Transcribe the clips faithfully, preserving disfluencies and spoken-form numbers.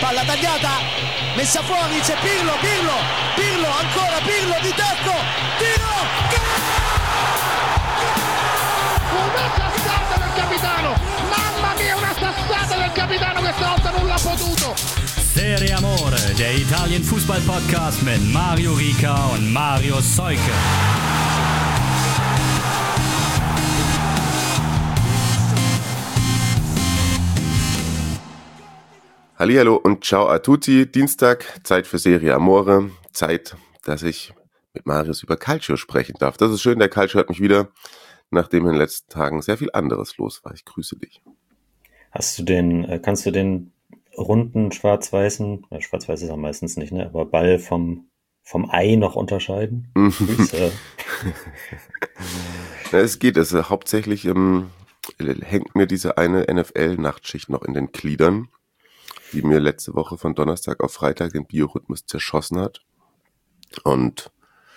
palla tagliata, messa fuori, c'è Pirlo, Pirlo, Pirlo, ancora Pirlo di tacco, tiro, una sassata del capitano, mamma mia, una sassata del capitano, questa volta non l'ha potuto. Serie Amore, der Italien-Fußball-Podcast mit Mario Rica und Mario Seuke. Hallihallo und ciao a tutti. Dienstag, Zeit für Serie Amore. Zeit, dass ich mit Marius über Calcio sprechen darf. Das ist schön, der Calcio hat mich wieder, nachdem in den letzten Tagen sehr viel anderes los war. Ich grüße dich. Hast du den, kannst du den runden schwarz-weißen, ja, schwarz-weiß ist er meistens nicht, ne, aber Ball vom, vom Ei noch unterscheiden? Grüße. Ja, es geht, es ist hauptsächlich ähm, hängt mir diese eine N F L-Nachtschicht noch in den Gliedern, die mir letzte Woche von Donnerstag auf Freitag den Biorhythmus zerschossen hat. Und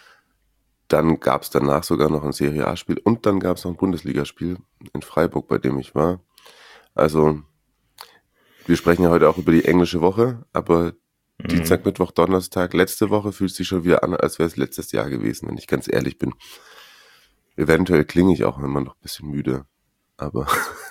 dann gab es danach sogar noch ein Serie A-Spiel und dann gab es noch ein Bundesligaspiel in Freiburg, bei dem ich war. Also wir sprechen ja heute auch über die englische Woche, aber mhm. Dienstag, Mittwoch, Donnerstag, letzte Woche fühlt sich schon wieder an, als wäre es letztes Jahr gewesen, wenn ich ganz ehrlich bin. Eventuell klinge ich auch immer noch ein bisschen müde, aber...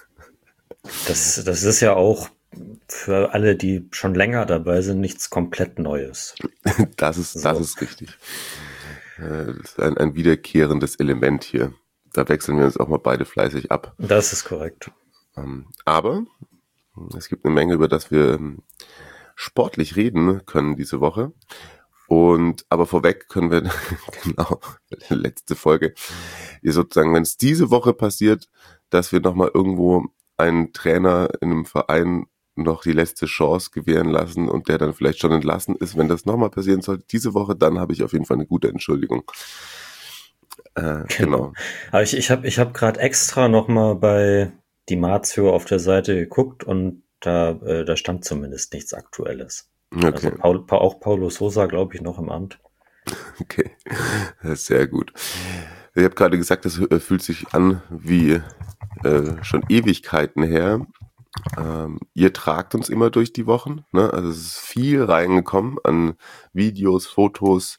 das, das ist ja auch für alle, die schon länger dabei sind, nichts komplett Neues. Das ist, so. das ist richtig. Das ist ein, ein wiederkehrendes Element hier. Da wechseln wir uns auch mal beide fleißig ab. Das ist korrekt. Aber es gibt eine Menge, über das wir sportlich reden können diese Woche. Und aber vorweg können wir, genau, letzte Folge, sozusagen, wenn es diese Woche passiert, dass wir nochmal irgendwo einen Trainer in einem Verein noch die letzte Chance gewähren lassen und der dann vielleicht schon entlassen ist, wenn das nochmal passieren sollte, diese Woche, dann habe ich auf jeden Fall eine gute Entschuldigung. Äh, genau. genau. Aber ich, ich habe ich hab gerade extra nochmal bei Di Marzio auf der Seite geguckt und da, äh, da stand zumindest nichts Aktuelles. Okay. Also Paul, auch Paulo Sousa, glaube ich, noch im Amt. Okay, das ist sehr gut. Ich habe gerade gesagt, das fühlt sich an wie äh, schon Ewigkeiten her. Ähm, ihr tragt uns immer durch die Wochen, ne? Also es ist viel reingekommen an Videos, Fotos.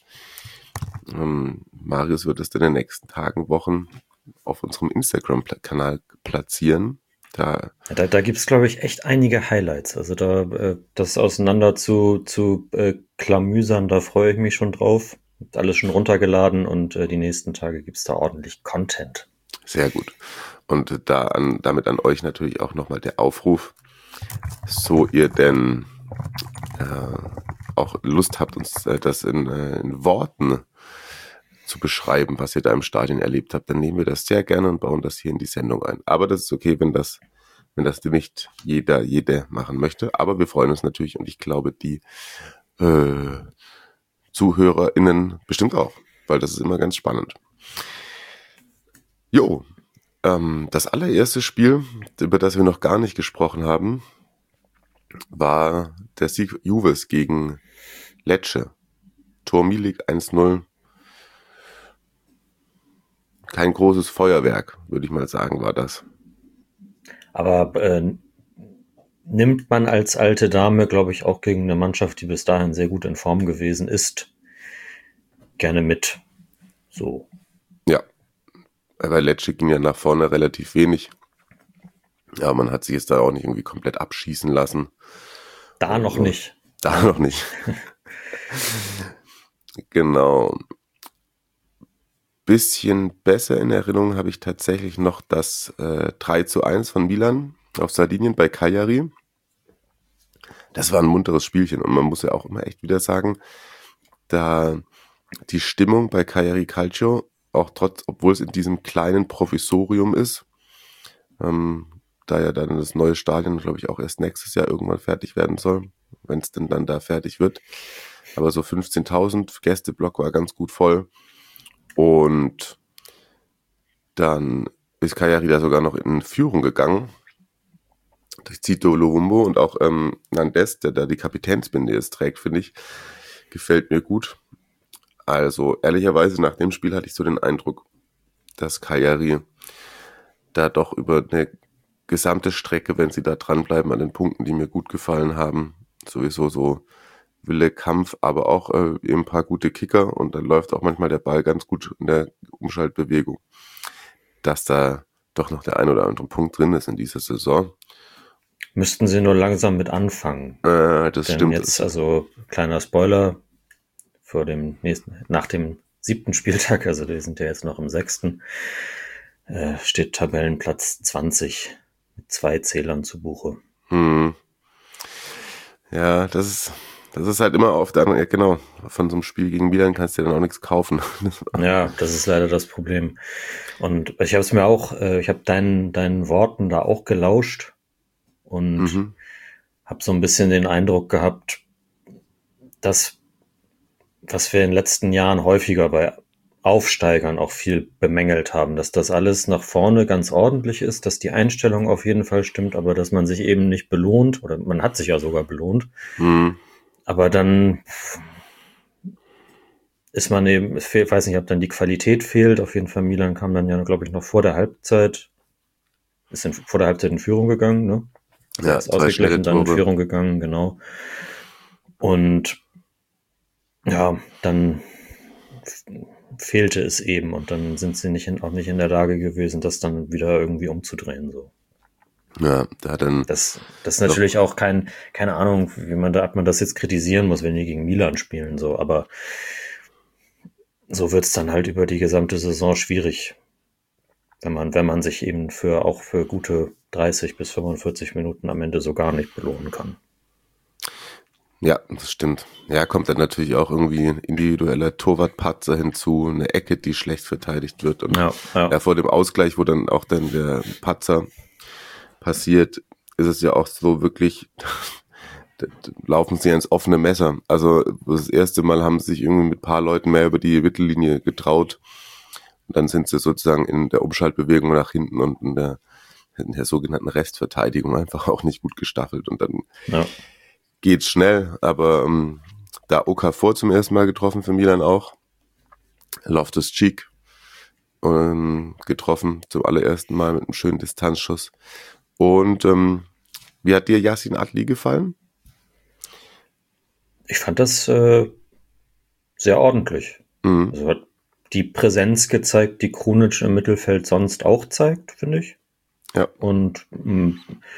Ähm, Marius wird es in den nächsten Tagen, Wochen auf unserem Instagram-Kanal platzieren. Da, ja, da, da gibt es, glaube ich, echt einige Highlights. Also da äh, das auseinander zu, zu äh, klamüsern, da freue ich mich schon drauf. Alles schon runtergeladen und äh, die nächsten Tage gibt es da ordentlich Content. Sehr gut. Und da an, damit an euch natürlich auch nochmal der Aufruf, so ihr denn äh, auch Lust habt, uns äh, das in, äh, in Worten zu beschreiben, was ihr da im Stadion erlebt habt, dann nehmen wir das sehr gerne und bauen das hier in die Sendung ein. Aber das ist okay, wenn das, wenn das nicht jeder, jede machen möchte. Aber wir freuen uns natürlich und ich glaube, die äh, ZuhörerInnen bestimmt auch, weil das ist immer ganz spannend. Jo, ähm, das allererste Spiel, über das wir noch gar nicht gesprochen haben, war der Sieg Juves gegen Lecce. Tor Milik eins null. Kein großes Feuerwerk, würde ich mal sagen, war das. Aber äh, nimmt man als alte Dame, glaube ich, auch gegen eine Mannschaft, die bis dahin sehr gut in Form gewesen ist, gerne mit. So. Ja, bei Lecce ging ja nach vorne relativ wenig. Ja, man hat sich jetzt da auch nicht irgendwie komplett abschießen lassen. Da noch also, nicht. Da noch nicht. Genau. Bisschen besser in Erinnerung habe ich tatsächlich noch das äh, drei zu eins von Milan auf Sardinien bei Cagliari. Das war ein munteres Spielchen und man muss ja auch immer echt wieder sagen, da die Stimmung bei Cagliari Calcio, auch trotz, obwohl es in diesem kleinen Provisorium ist, ähm, da ja dann das neue Stadion, glaube ich, auch erst nächstes Jahr irgendwann fertig werden soll, wenn es denn dann da fertig wird. Aber so fünfzehntausend Gästeblock war ganz gut voll. Und dann ist Cagliari da sogar noch in Führung gegangen durch Zito Luvumbo und auch ähm, Nandes, der da die Kapitänsbinde jetzt trägt, finde ich, gefällt mir gut. Also ehrlicherweise nach dem Spiel hatte ich so den Eindruck, dass Cagliari da doch über eine gesamte Strecke, wenn sie da dranbleiben an den Punkten, die mir gut gefallen haben, sowieso so Wille, Kampf, aber auch äh, eben ein paar gute Kicker und dann läuft auch manchmal der Ball ganz gut in der Umschaltbewegung, dass da doch noch der ein oder andere Punkt drin ist in dieser Saison. Müssten sie nur langsam mit anfangen. Äh, das Denn stimmt. jetzt, also kleiner Spoiler, vor dem nächsten, nach dem siebten Spieltag, also wir sind ja jetzt noch im sechsten, äh, steht Tabellenplatz zwanzig mit zwei Zählern zu Buche. Hm. Ja, das ist, das ist halt immer auf der anderen, ja, genau, von so einem Spiel gegen Milan kannst du ja dann auch nichts kaufen. Ja, das ist leider das Problem. Und ich habe es mir auch, äh, ich habe deinen, deinen Worten da auch gelauscht und Mhm. habe so ein bisschen den Eindruck gehabt, dass, was wir in den letzten Jahren häufiger bei Aufsteigern auch viel bemängelt haben, dass das alles nach vorne ganz ordentlich ist, dass die Einstellung auf jeden Fall stimmt, aber dass man sich eben nicht belohnt, oder man hat sich ja sogar belohnt, Mhm. aber dann ist man eben, es fehlt, weiß nicht, ob dann die Qualität fehlt, auf jeden Fall Milan kam dann ja, glaube ich, noch vor der Halbzeit, ist in, vor der Halbzeit in Führung gegangen, ne? Ja, ist zwei schnelle ausgeglichen, dann in Tore. Führung gegangen, genau. Und ja, dann f- fehlte es eben und dann sind sie nicht in, auch nicht in der Lage gewesen, das dann wieder irgendwie umzudrehen. So. Ja, da hat dann, Das, das ist natürlich auch kein, keine Ahnung, wie man da, ob man das jetzt kritisieren muss, wenn die gegen Milan spielen, so, aber so wird's dann halt über die gesamte Saison schwierig, wenn man, wenn man sich eben für auch für gute dreißig bis fünfundvierzig Minuten am Ende so gar nicht belohnen kann. ja, das stimmt. Ja, kommt dann natürlich auch irgendwie ein individueller Torwartpatzer hinzu, eine Ecke, die schlecht verteidigt wird und Ja, ja. ja, vor dem Ausgleich, wo dann auch dann der Patzer passiert, ist es ja auch so wirklich, da laufen sie ins offene Messer. Also das erste Mal haben sie sich irgendwie mit ein paar Leuten mehr über die Mittellinie getraut. Und dann sind sie sozusagen in der Umschaltbewegung nach hinten und in der, in der sogenannten Restverteidigung einfach auch nicht gut gestaffelt. Und dann Ja. geht's schnell. Aber ähm, da Okafor zum ersten Mal getroffen für Milan auch. Loftus-Cheek ähm, getroffen zum allerersten Mal mit einem schönen Distanzschuss. Und ähm, wie hat dir Yassin Adli gefallen? Ich fand das äh, sehr ordentlich. Mhm. Also hat die Präsenz gezeigt, die Krunic im Mittelfeld sonst auch zeigt, finde ich. Ja. Und mh,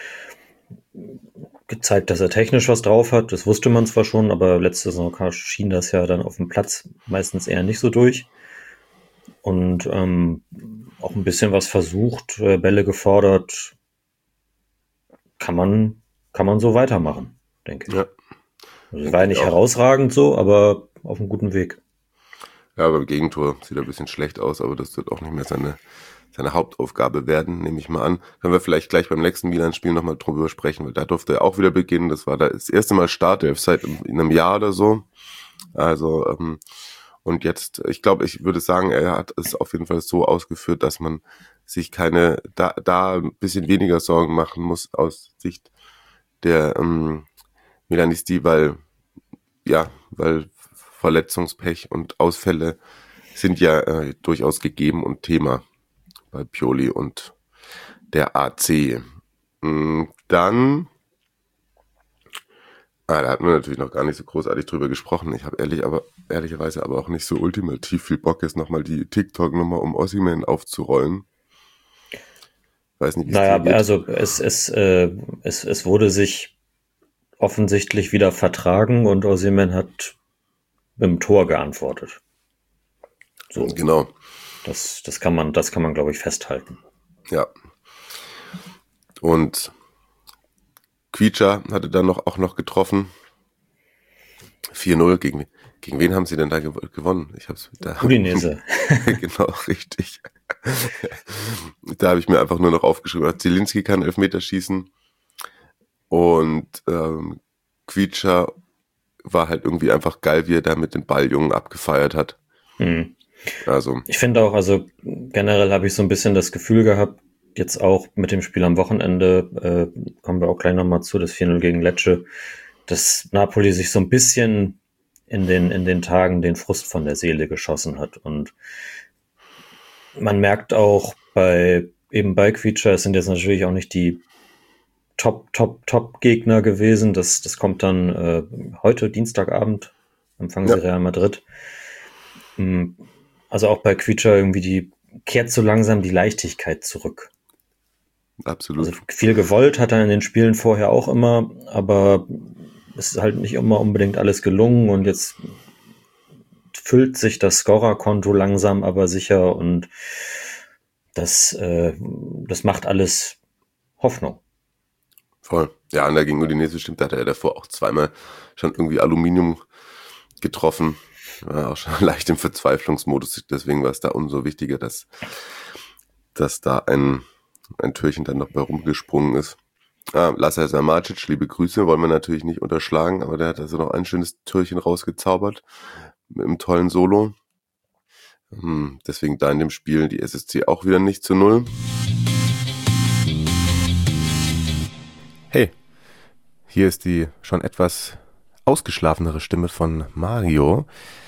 gezeigt, dass er technisch was drauf hat. Das wusste man zwar schon, aber letzte Saison schien das ja dann auf dem Platz meistens eher nicht so durch. Und ähm, auch ein bisschen was versucht, äh, Bälle gefordert. Kann man, kann man so weitermachen, denke ich. Ja. Also, es war ja nicht auch. herausragend so, aber auf einem guten Weg. Ja, beim Gegentor sieht er ein bisschen schlecht aus, aber das wird auch nicht mehr seine, seine Hauptaufgabe werden, nehme ich mal an. Können wir vielleicht gleich beim nächsten Milan-Spiel nochmal drüber sprechen, weil da durfte er auch wieder beginnen. Das war da das erste Mal Startelf seit in einem Jahr oder so. Also, ähm, und jetzt, ich glaube, ich würde sagen, er hat es auf jeden Fall so ausgeführt, dass man sich keine, da, da ein bisschen weniger Sorgen machen muss aus Sicht der ähm, Milanisti, weil, ja, weil Verletzungspech und Ausfälle sind ja äh, durchaus gegeben und Thema bei Pioli und der A C. Mm, Dann, ah, da hatten wir natürlich noch gar nicht so großartig drüber gesprochen. Ich habe ehrlich, aber ehrlicherweise aber auch nicht so ultimativ viel Bock, jetzt nochmal die TikTok-Nummer um Osimhen aufzurollen. Weiß nicht, wie es Naja, dir geht. also es, es, äh, es, es wurde sich offensichtlich wieder vertragen und Osimhen hat mit dem Tor geantwortet. So, Genau, das, das kann man, das kann man, glaube ich, festhalten. ja. Und Quicha hatte dann noch, auch noch getroffen. vier null. Gegen, gegen wen haben sie denn da gew- gewonnen? Ich hab's da. Udinese. Genau, richtig. Da habe ich mir einfach nur noch aufgeschrieben, Zielinski kann Elfmeter schießen und ähm, Quicha war halt irgendwie einfach geil, wie er da mit den Balljungen abgefeiert hat. Hm. Also, Ich finde auch, also generell habe ich so ein bisschen das Gefühl gehabt, jetzt auch mit dem Spiel am Wochenende, äh, kommen wir auch gleich nochmal zu, das vier null gegen Lecce, dass Napoli sich so ein bisschen in den, in den Tagen den Frust von der Seele geschossen hat. Und man merkt auch bei, eben bei Quicha, es sind jetzt natürlich auch nicht die Top, Top, Top-Gegner gewesen. Das, das kommt dann äh, heute, Dienstagabend, empfangen sie Ja. Real Madrid. Also auch bei Quicha irgendwie, die kehrt so langsam die Leichtigkeit zurück. Absolut. Also viel gewollt hat er in den Spielen vorher auch immer, aber es ist halt nicht immer unbedingt alles gelungen und jetzt füllt sich das Scorerkonto langsam aber sicher und das, äh, das macht alles Hoffnung. Voll. Ja, und da gegen Udinese stimmt, da hat er davor auch zweimal schon irgendwie Aluminium getroffen. War auch schon leicht im Verzweiflungsmodus, deswegen war es da umso wichtiger, dass, dass da ein, ein Türchen dann noch bei rumgesprungen ist. Ah, Lazar Samardzic, liebe Grüße, wollen wir natürlich nicht unterschlagen, aber der hat also noch ein schönes Türchen rausgezaubert mit einem tollen Solo. Hm, deswegen da in dem Spiel die S S C auch wieder nicht zu null. Hey, hier ist die schon etwas ausgeschlafenere Stimme von Mario.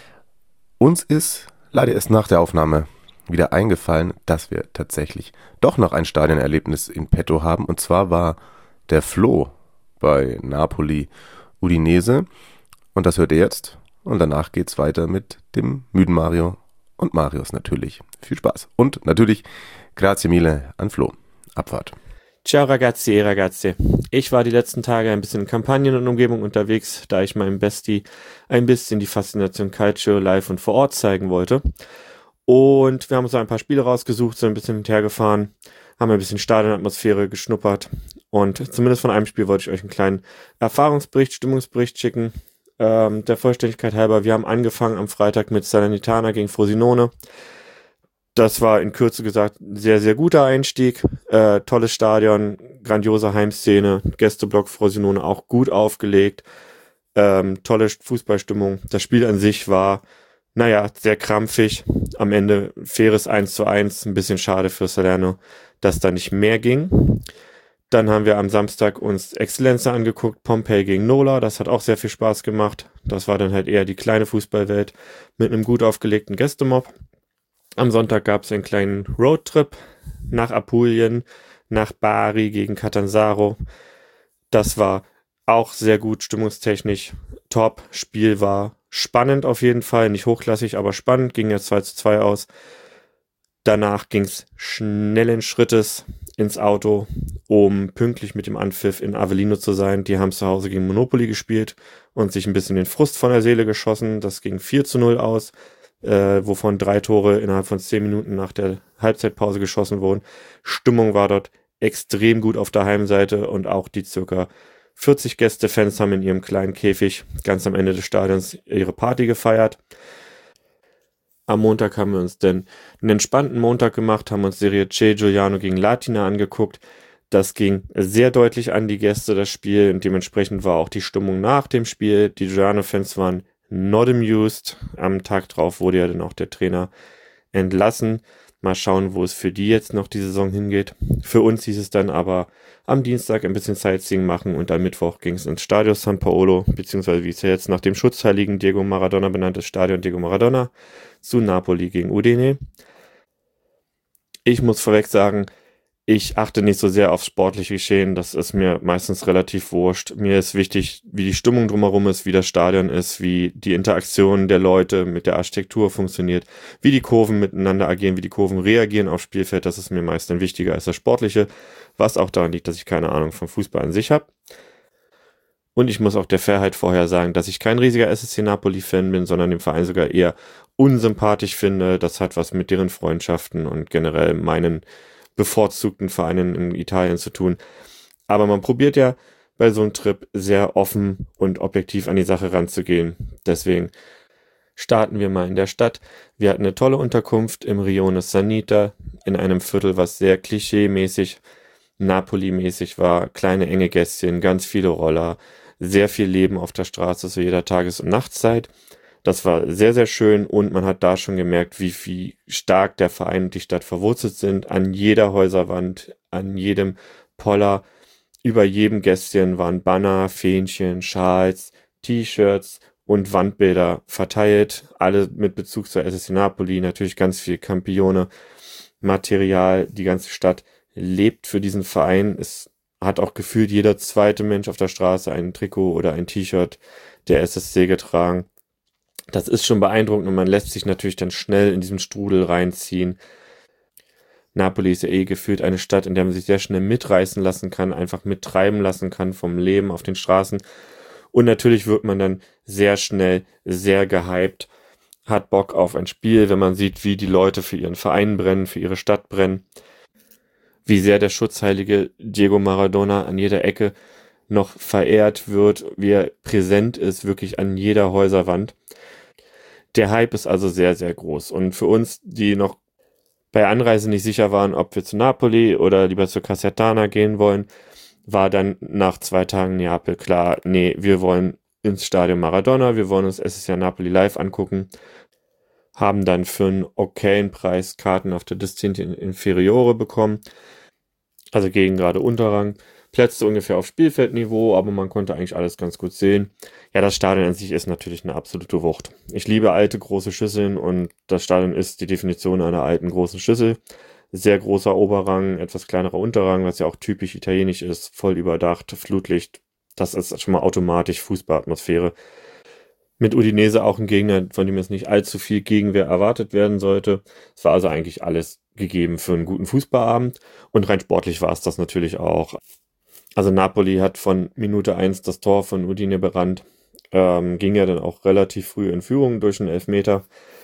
Uns ist leider erst nach der Aufnahme wieder eingefallen, dass wir tatsächlich doch noch ein Stadionerlebnis in petto haben. Und zwar war der Flo bei Napoli Udinese. Und das hört ihr jetzt. Und danach geht's weiter mit dem müden Mario und Marius natürlich. Viel Spaß. Und natürlich grazie mille an Flo. Abfahrt. Ciao ragazzi e ragazze. Ich war die letzten Tage ein bisschen in Kampagnen und Umgebung unterwegs, da ich meinem Bestie ein bisschen die Faszination Calcio live und vor Ort zeigen wollte. Und wir haben uns ein paar Spiele rausgesucht, sind ein bisschen hinterhergefahren, haben ein bisschen Stadionatmosphäre geschnuppert. Und zumindest von einem Spiel wollte ich euch einen kleinen Erfahrungsbericht, Stimmungsbericht schicken. Ähm, der Vollständigkeit halber, wir haben angefangen am Freitag mit Salernitana gegen Frosinone. Das war in Kürze gesagt ein sehr, sehr guter Einstieg. Äh, tolles Stadion, grandiose Heimszene, Gästeblock Frosinone auch gut aufgelegt. Ähm, tolle Fußballstimmung. Das Spiel an sich war, naja, sehr krampfig. Am Ende faires eins zu eins. Ein bisschen schade für Salerno, dass da nicht mehr ging. Dann haben wir am Samstag uns Excellenza angeguckt, Pompei gegen Nola. Das hat auch sehr viel Spaß gemacht. Das war dann halt eher die kleine Fußballwelt mit einem gut aufgelegten Gästemob. Am Sonntag gab es einen kleinen Roadtrip nach Apulien, nach Bari gegen Catanzaro. Das war auch sehr gut, stimmungstechnisch top. Spiel war spannend auf jeden Fall, nicht hochklassig, aber spannend. Ging ja zwei zu zwei aus. Danach ging es schnellen Schrittes ins Auto, um pünktlich mit dem Anpfiff in Avellino zu sein. Die haben zu Hause gegen Monopoly gespielt und sich ein bisschen den Frust von der Seele geschossen. Das ging vier zu null aus. Äh, wovon drei Tore innerhalb von zehn Minuten nach der Halbzeitpause geschossen wurden. Stimmung war dort extrem gut auf der Heimseite und auch die circa vierzig Gästefans haben in ihrem kleinen Käfig ganz am Ende des Stadions ihre Party gefeiert. Am Montag haben wir uns dann einen entspannten Montag gemacht, haben uns Serie C Giuliano gegen Latina angeguckt. Das ging sehr deutlich an die Gäste, das Spiel, und dementsprechend war auch die Stimmung nach dem Spiel. Die Giuliano-Fans waren not amused. Am Tag drauf wurde ja dann auch der Trainer entlassen. Mal schauen, wo es für die jetzt noch die Saison hingeht. Für uns hieß es dann aber am Dienstag ein bisschen Sightseeing machen und am Mittwoch ging es ins Stadio San Paolo, beziehungsweise wie es ja jetzt nach dem Schutzheiligen Diego Maradona benanntes Stadion Diego Maradona, zu Napoli gegen Udine. Ich muss vorweg sagen, ich achte nicht so sehr aufs sportliche Geschehen, das ist mir meistens relativ wurscht. Mir ist wichtig, wie die Stimmung drumherum ist, wie das Stadion ist, wie die Interaktion der Leute mit der Architektur funktioniert, wie die Kurven miteinander agieren, wie die Kurven reagieren aufs Spielfeld. Das ist mir meist dann wichtiger als das Sportliche, was auch daran liegt, dass ich keine Ahnung vom Fußball an sich habe. Und ich muss auch der Fairheit vorher sagen, dass ich kein riesiger S S C Napoli-Fan bin, sondern den Verein sogar eher unsympathisch finde. Das hat was mit deren Freundschaften und generell meinen bevorzugten Vereinen in Italien zu tun. Aber man probiert ja bei so einem Trip sehr offen und objektiv an die Sache ranzugehen. Deswegen starten wir mal in der Stadt. Wir hatten eine tolle Unterkunft im Rione Sanita in einem Viertel, was sehr klischee-mäßig, Napoli-mäßig war. Kleine enge Gässchen, ganz viele Roller, sehr viel Leben auf der Straße zu jeder Tages- und Nachtszeit. Das war sehr, sehr schön und man hat da schon gemerkt, wie viel stark der Verein und die Stadt verwurzelt sind. An jeder Häuserwand, an jedem Poller, über jedem Gästchen waren Banner, Fähnchen, Schals, T-Shirts und Wandbilder verteilt. Alle mit Bezug zur S S C Napoli, natürlich ganz viel Campione, Material. Die ganze Stadt lebt für diesen Verein, ist hat auch gefühlt jeder zweite Mensch auf der Straße ein Trikot oder ein T-Shirt der S S C getragen. Das ist schon beeindruckend und man lässt sich natürlich dann schnell in diesem Strudel reinziehen. Napoli ist ja eh gefühlt eine Stadt, in der man sich sehr schnell mitreißen lassen kann, einfach mittreiben lassen kann vom Leben auf den Straßen. Und natürlich wird man dann sehr schnell sehr gehypt, hat Bock auf ein Spiel, wenn man sieht, wie die Leute für ihren Verein brennen, für ihre Stadt brennen, wie sehr der schutzheilige Diego Maradona an jeder Ecke noch verehrt wird, wie er präsent ist, wirklich an jeder Häuserwand. Der Hype ist also sehr, sehr groß. Und für uns, die noch bei Anreise nicht sicher waren, ob wir zu Napoli oder lieber zur Casertana gehen wollen, war dann nach zwei Tagen Neapel klar, nee, wir wollen ins Stadion Maradona, wir wollen uns S S C Napoli live angucken, haben dann für einen okayen Preis Karten auf der Distinti Inferiore bekommen, also gegen gerade Unterrang, Plätze ungefähr auf Spielfeldniveau, aber man konnte eigentlich alles ganz gut sehen. Ja, das Stadion an sich ist natürlich eine absolute Wucht. Ich liebe alte, große Schüsseln und das Stadion ist die Definition einer alten, großen Schüssel. Sehr großer Oberrang, etwas kleinerer Unterrang, was ja auch typisch italienisch ist, voll überdacht, Flutlicht. Das ist schon mal automatisch Fußballatmosphäre. Mit Udinese auch ein Gegner, von dem jetzt nicht allzu viel Gegenwehr erwartet werden sollte. Es war also eigentlich alles gegeben für einen guten Fußballabend und rein sportlich war es das natürlich auch. Also Napoli hat von Minute eins das Tor von Udine berannt, ähm, ging ja dann auch relativ früh in Führung durch einen Elfmeter.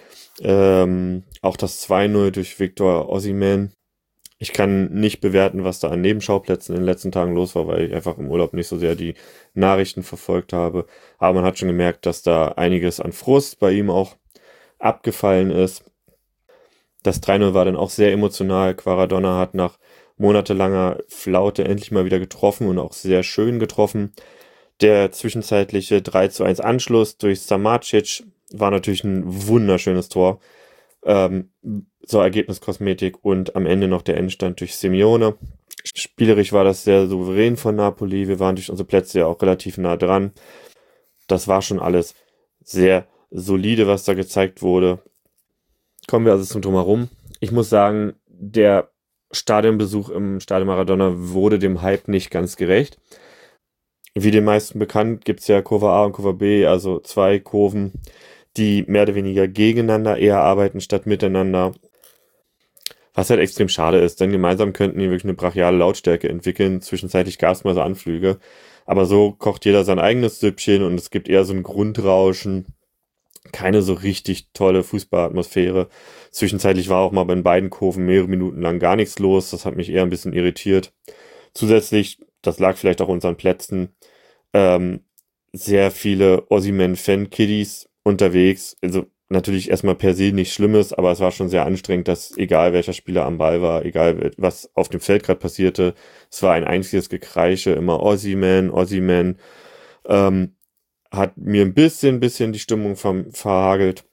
Ähm, auch das zwei null durch Victor Osimhen. Ich kann nicht bewerten, was da an Nebenschauplätzen in den letzten Tagen los war, weil ich einfach im Urlaub nicht so sehr die Nachrichten verfolgt habe. Aber man hat schon gemerkt, dass da einiges an Frust bei ihm auch abgefallen ist. Das drei null war dann auch sehr emotional. Quaradonna hat nach monatelanger Flaute endlich mal wieder getroffen und auch sehr schön getroffen. Der zwischenzeitliche drei zu eins Anschluss durch Samacic war natürlich ein wunderschönes Tor. Ähm, so Ergebniskosmetik und am Ende noch der Endstand durch Simeone. Spielerisch war das sehr souverän von Napoli. Wir waren durch unsere Plätze ja auch relativ nah dran. Das war schon alles sehr solide, was da gezeigt wurde. Kommen wir also zum Drumherum. Ich muss sagen, der Stadionbesuch im Stadion Maradona wurde dem Hype nicht ganz gerecht. Wie den meisten bekannt, gibt es ja Kurve A und Kurve B, also zwei Kurven, die mehr oder weniger gegeneinander eher arbeiten statt miteinander. Was halt extrem schade ist, denn gemeinsam könnten die wirklich eine brachiale Lautstärke entwickeln. Zwischenzeitlich gab es mal so Anflüge. Aber so kocht jeder sein eigenes Süppchen und es gibt eher so ein Grundrauschen. Keine so richtig tolle Fußballatmosphäre. Zwischenzeitlich war auch mal bei beiden Kurven mehrere Minuten lang gar nichts los. Das hat mich eher ein bisschen irritiert. Zusätzlich, das lag vielleicht auch an unseren Plätzen, ähm, sehr viele Osimhen-Fan-Kiddies unterwegs. Also natürlich erstmal per se nichts Schlimmes, aber es war schon sehr anstrengend, dass egal welcher Spieler am Ball war, egal was auf dem Feld gerade passierte, es war ein einziges Gekreische, immer Osimhen, Osimhen. Ähm, hat mir ein bisschen, bisschen die Stimmung vom, verhagelt.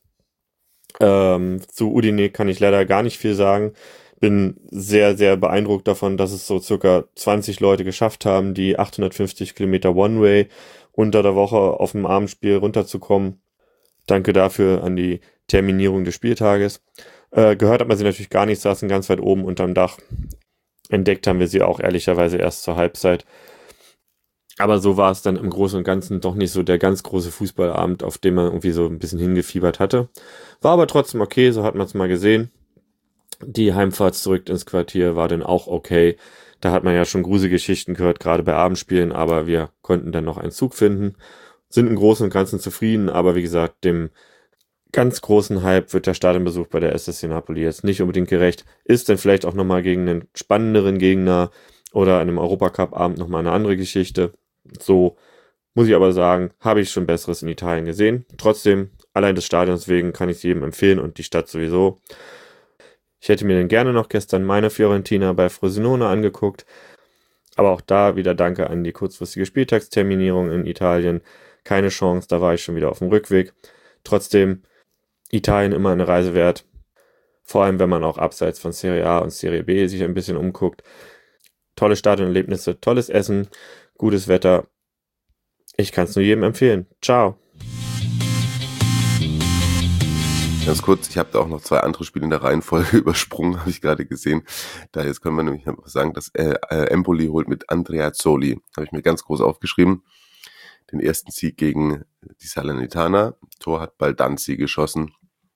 Ähm, zu Udine kann ich leider gar nicht viel sagen. Bin sehr, sehr beeindruckt davon, dass es so circa zwanzig Leute geschafft haben, die achthundertfünfzig Kilometer One-Way unter der Woche auf dem Abendspiel runterzukommen. Danke dafür an die Terminierung des Spieltages. Äh, gehört hat man sie natürlich gar nicht, saßen ganz weit oben unterm Dach. Entdeckt haben wir sie auch ehrlicherweise erst zur Halbzeit. Aber so war es dann im Großen und Ganzen doch nicht so der ganz große Fußballabend, auf den man irgendwie so ein bisschen hingefiebert hatte. War aber trotzdem okay, so hat man es mal gesehen. Die Heimfahrt zurück ins Quartier war dann auch okay. Da hat man ja schon Gruselgeschichten gehört, gerade bei Abendspielen, aber wir konnten dann noch einen Zug finden. Sind im Großen und Ganzen zufrieden, aber wie gesagt, dem ganz großen Hype wird der Stadionbesuch bei der S S C Napoli jetzt nicht unbedingt gerecht. Ist dann vielleicht auch nochmal gegen einen spannenderen Gegner oder an einem Europacup-Abend nochmal eine andere Geschichte. So muss ich aber sagen, habe ich schon Besseres in Italien gesehen. Trotzdem, allein des Stadions wegen kann ich es jedem empfehlen und die Stadt sowieso. Ich hätte mir dann gerne noch gestern meine Fiorentina bei Frosinone angeguckt. Aber auch da wieder Danke an die kurzfristige Spieltagsterminierung in Italien. Keine Chance, da war ich schon wieder auf dem Rückweg. Trotzdem, Italien immer eine Reise wert. Vor allem, wenn man auch abseits von Serie A und Serie B sich ein bisschen umguckt. Tolle Stadionerlebnisse, tolles Essen, gutes Wetter. Ich kann es nur jedem empfehlen. Ciao. Ganz kurz, ich habe da auch noch zwei andere Spiele in der Reihenfolge übersprungen, habe ich gerade gesehen. Da jetzt können wir nämlich sagen, dass äh, äh, Empoli holt mit Andreazzoli, habe ich mir ganz groß aufgeschrieben, den ersten Sieg gegen die Salernitana. Tor hat Baldanzi geschossen.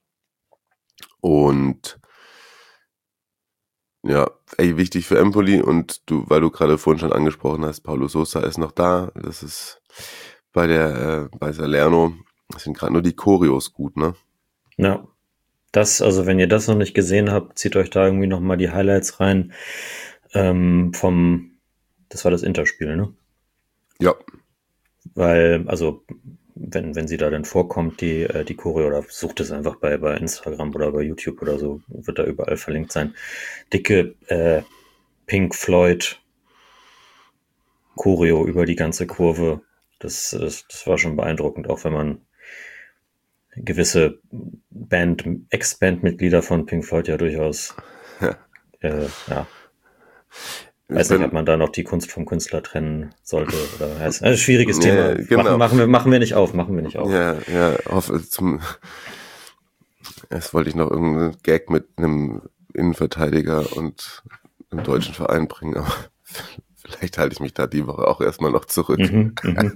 Und ja, ey, wichtig für Empoli, und du, weil du gerade vorhin schon angesprochen hast, Paulo Sousa ist noch da. Das ist bei der äh, bei Salerno sind gerade nur die Choreos gut, ne? Ja, das, also wenn ihr das noch nicht gesehen habt, zieht euch da irgendwie nochmal die Highlights rein ähm, vom, das war das Interspiel, ne? Ja. Weil, also wenn wenn sie da dann vorkommt, die äh, die Choreo, oder sucht es einfach bei bei Instagram oder bei YouTube oder so, wird da überall verlinkt sein. Dicke äh, Pink Floyd Choreo über die ganze Kurve. Das, das das war schon beeindruckend, auch wenn man gewisse Band Ex-Bandmitglieder von Pink Floyd ja durchaus Ja. äh, ja weiß nicht, ob man da noch die Kunst vom Künstler trennen sollte oder heißt. Ein schwieriges Ja, Thema. genau. Machen, machen wir machen wir nicht auf, machen wir nicht auf. Ja, ja, hoffe zum erst wollte ich noch irgendeinen Gag mit einem Innenverteidiger und einem deutschen Verein bringen, aber vielleicht halte ich mich da die Woche auch erstmal noch zurück. Mhm, mhm.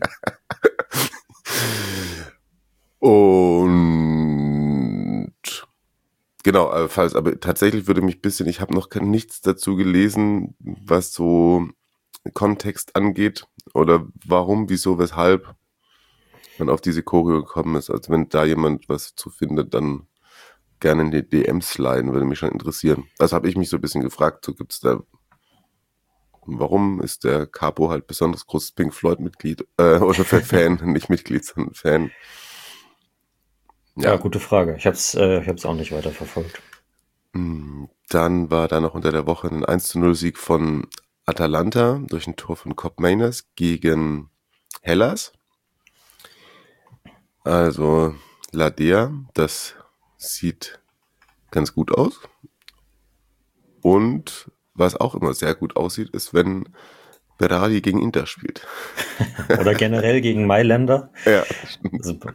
Und genau, äh, falls, aber tatsächlich würde mich ein bisschen, ich habe noch kein, nichts dazu gelesen, was so Kontext angeht oder warum, wieso, weshalb man auf diese Choreo gekommen ist. Also wenn da jemand was zu findet, dann gerne in die D Ms sliden, würde mich schon interessieren. Also habe ich mich so ein bisschen gefragt, so gibt's da, warum ist der Capo halt besonders großes Pink Floyd Mitglied äh, oder Fan, nicht Mitglied, sondern Fan. Ja, gute Frage. Ich habe es äh, ich hab's auch nicht weiter verfolgt. Dann war da noch unter der Woche ein eins zu null Sieg von Atalanta durch ein Tor von Kopp Mainers gegen Hellas. Also Ladea, das sieht ganz gut aus. Und was auch immer sehr gut aussieht, ist, wenn Berardi gegen Inter spielt. Oder generell gegen Mailänder. Ja, Super.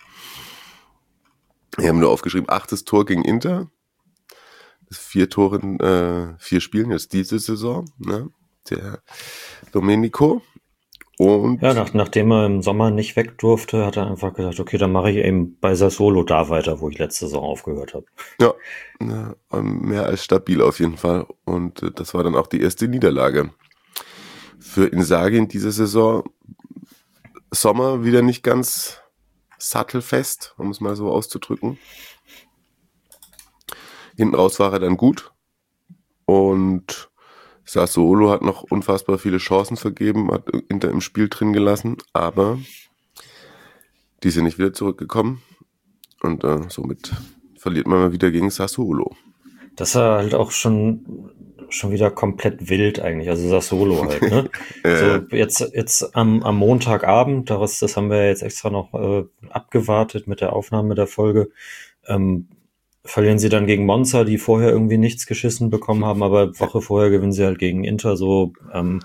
Wir haben nur aufgeschrieben, achtes Tor gegen Inter. Das ist vier Tore in äh, vier Spielen jetzt diese Saison. Ne? Der Domenico. Und Ja, nach, nachdem er im Sommer nicht weg durfte, hat er einfach gesagt, okay, dann mache ich eben bei Sassuolo da weiter, wo ich letzte Saison aufgehört habe. ja, ne, mehr als stabil auf jeden Fall. Und äh, das war dann auch die erste Niederlage für Inzaghi in dieser Saison. Sommer wieder nicht ganz sattelfest, um es mal so auszudrücken. Hinten raus war er dann gut. Und Sassuolo hat noch unfassbar viele Chancen vergeben, hat Inter im Spiel drin gelassen, aber die sind nicht wieder zurückgekommen. Und äh, somit verliert man mal wieder gegen Sassuolo. Das war halt auch schon schon wieder komplett wild eigentlich, also Sassuolo halt, ne? Äh. So jetzt jetzt am am Montagabend, daraus, das haben wir jetzt extra noch äh, abgewartet mit der Aufnahme der Folge, ähm, verlieren sie dann gegen Monza, die vorher irgendwie nichts geschissen bekommen haben, aber Woche vorher gewinnen sie halt gegen Inter, so ähm,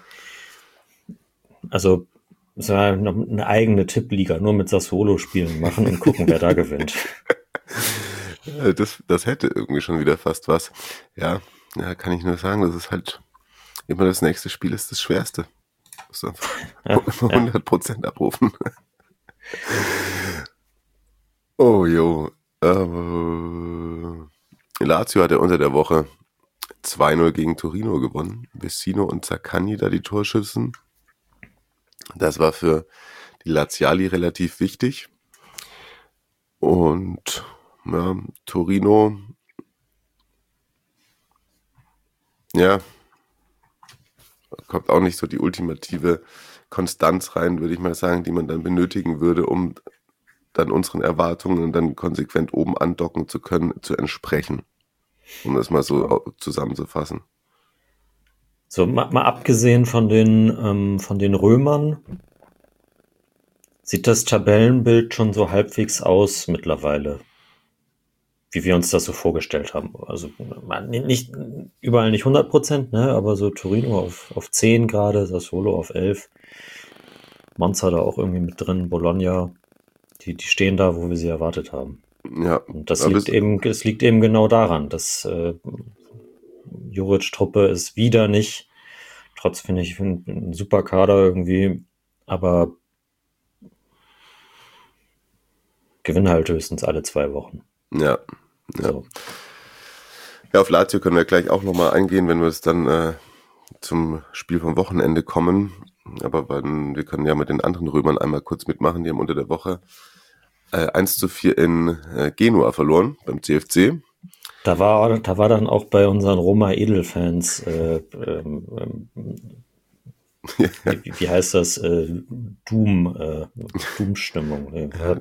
also es war noch eine eigene Tippliga, nur mit Sassuolo spielen machen und gucken, wer da gewinnt. Das, das hätte irgendwie schon wieder fast was. Ja, ja, kann ich nur sagen, das ist halt immer das nächste Spiel ist das Schwerste. Das ist einfach Ja, hundert Prozent abrufen. Oh jo. Aber Lazio hat ja unter der Woche zwei null gegen Torino gewonnen. Vecino und Zaccagni da die Torschützen. Das war für die Laziali relativ wichtig. Und ja, Torino, ja, kommt auch nicht so die ultimative Konstanz rein, würde ich mal sagen, die man dann benötigen würde, um dann unseren Erwartungen dann konsequent oben andocken zu können, zu entsprechen. Um das mal so zusammenzufassen. So, mal, mal abgesehen von den, ähm, von den Römern, sieht das Tabellenbild schon so halbwegs aus mittlerweile, wie wir uns das so vorgestellt haben. Also nicht überall nicht hundert Prozent, ne, aber so Torino auf, auf zehn gerade, Sassuolo auf elf, Monza da auch irgendwie mit drin, Bologna, die, die stehen da, wo wir sie erwartet haben. Ja, Und das aber liegt es- eben, es liegt eben genau daran, dass äh, Juric-Truppe ist wieder nicht, trotz finde ich ein, ein super Kader irgendwie, aber gewinnen halt höchstens alle zwei Wochen. ja. Ja. So. Ja, auf Lazio können wir gleich auch nochmal eingehen, wenn wir es dann äh, zum Spiel vom Wochenende kommen. Aber wenn, wir können ja mit den anderen Römern einmal kurz mitmachen. Die haben unter der Woche äh, eins zu vier in äh, Genua verloren beim C F C. Da war, da war dann auch bei unseren Roma-Edelfans, äh, ähm, ähm, wie, wie heißt das, äh, Doom, äh, Doom-Stimmung. Äh, Da,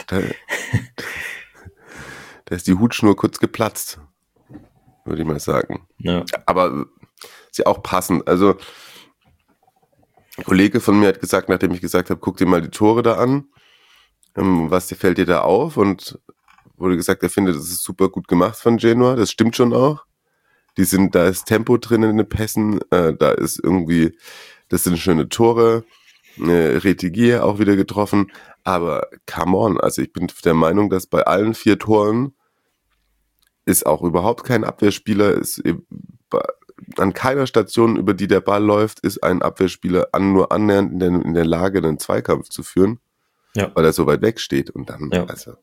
da ist die Hutschnur kurz geplatzt, würde ich mal sagen. ja. Aber ist ja auch passend. Also ein Kollege von mir hat gesagt, nachdem ich gesagt habe, guck dir mal die Tore da an, ähm, was fällt dir da auf? Und wurde gesagt, er findet, das ist super gut gemacht von Genua. Das stimmt schon auch. Die sind, da ist Tempo drin in den Pässen, äh, da ist irgendwie, das sind schöne Tore. Äh, Retigier auch wieder getroffen. Aber come on, also ich bin der Meinung, dass bei allen vier Toren ist auch überhaupt kein Abwehrspieler, ist an keiner Station, über die der Ball läuft, ist ein Abwehrspieler an, nur annähernd in der, in der Lage, einen Zweikampf zu führen, Ja. weil er so weit weg steht und dann, Ja. also,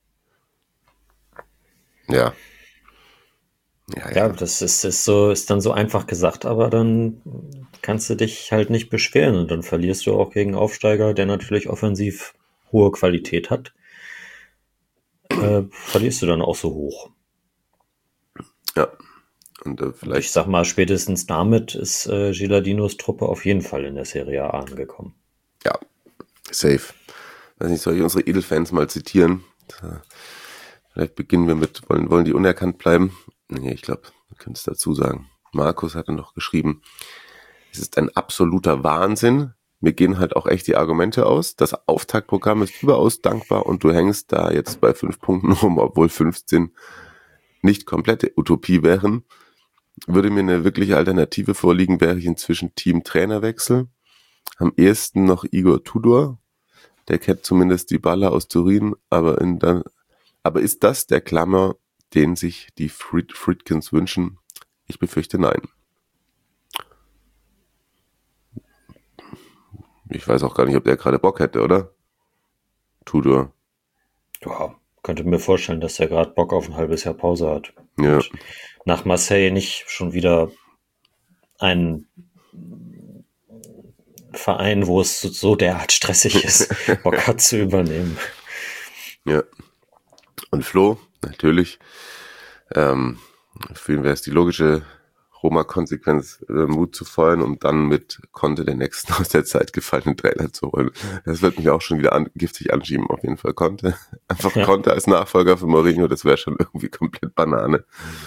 ja. Ja, Ja, ja. das ist, ist so, ist dann so einfach gesagt, aber dann kannst du dich halt nicht beschweren und dann verlierst du auch gegen Aufsteiger, der natürlich offensiv hohe Qualität hat. Äh, verlierst du dann auch so hoch. ja. Und äh, Ich vielleicht, sag mal, spätestens damit ist äh, Giladinos Truppe auf jeden Fall in der Serie A angekommen. ja, safe. Weiß nicht, soll ich unsere Edelfans mal zitieren? Vielleicht beginnen wir mit, wollen, wollen die unerkannt bleiben? Nee, ich glaube, wir können es dazu sagen. Markus hatte noch geschrieben, es ist ein absoluter Wahnsinn. Mir gehen halt auch echt die Argumente aus. Das Auftaktprogramm ist überaus dankbar und du hängst da jetzt bei fünf Punkten rum, obwohl fünfzehn nicht komplette Utopie wären. Würde mir eine wirkliche Alternative vorliegen, wäre ich inzwischen Team-Trainerwechsel. Am ehesten noch Igor Tudor. Der kennt zumindest die Baller aus Turin, aber in der, aber ist das der Klammer, den sich die Fried, Friedkins wünschen? Ich befürchte nein. Ich weiß auch gar nicht, ob der gerade Bock hätte, oder? Tudor. Ja, könnte mir vorstellen, dass er gerade Bock auf ein halbes Jahr Pause hat. Ja. Und nach Marseille nicht schon wieder ein Verein, wo es so, so derart stressig ist, Bock hat zu übernehmen. Ja. Und Flo, natürlich, ähm, für ihn wäre es die logische Roma-Konsequenz, äh, Mut zu feuern, um dann mit Conte den nächsten aus der Zeit gefallenen Trainer zu holen. Das wird mich auch schon wieder an, giftig anschieben, auf jeden Fall. Conte, einfach Ja. Conte als Nachfolger für Mourinho, das wäre schon irgendwie komplett Banane.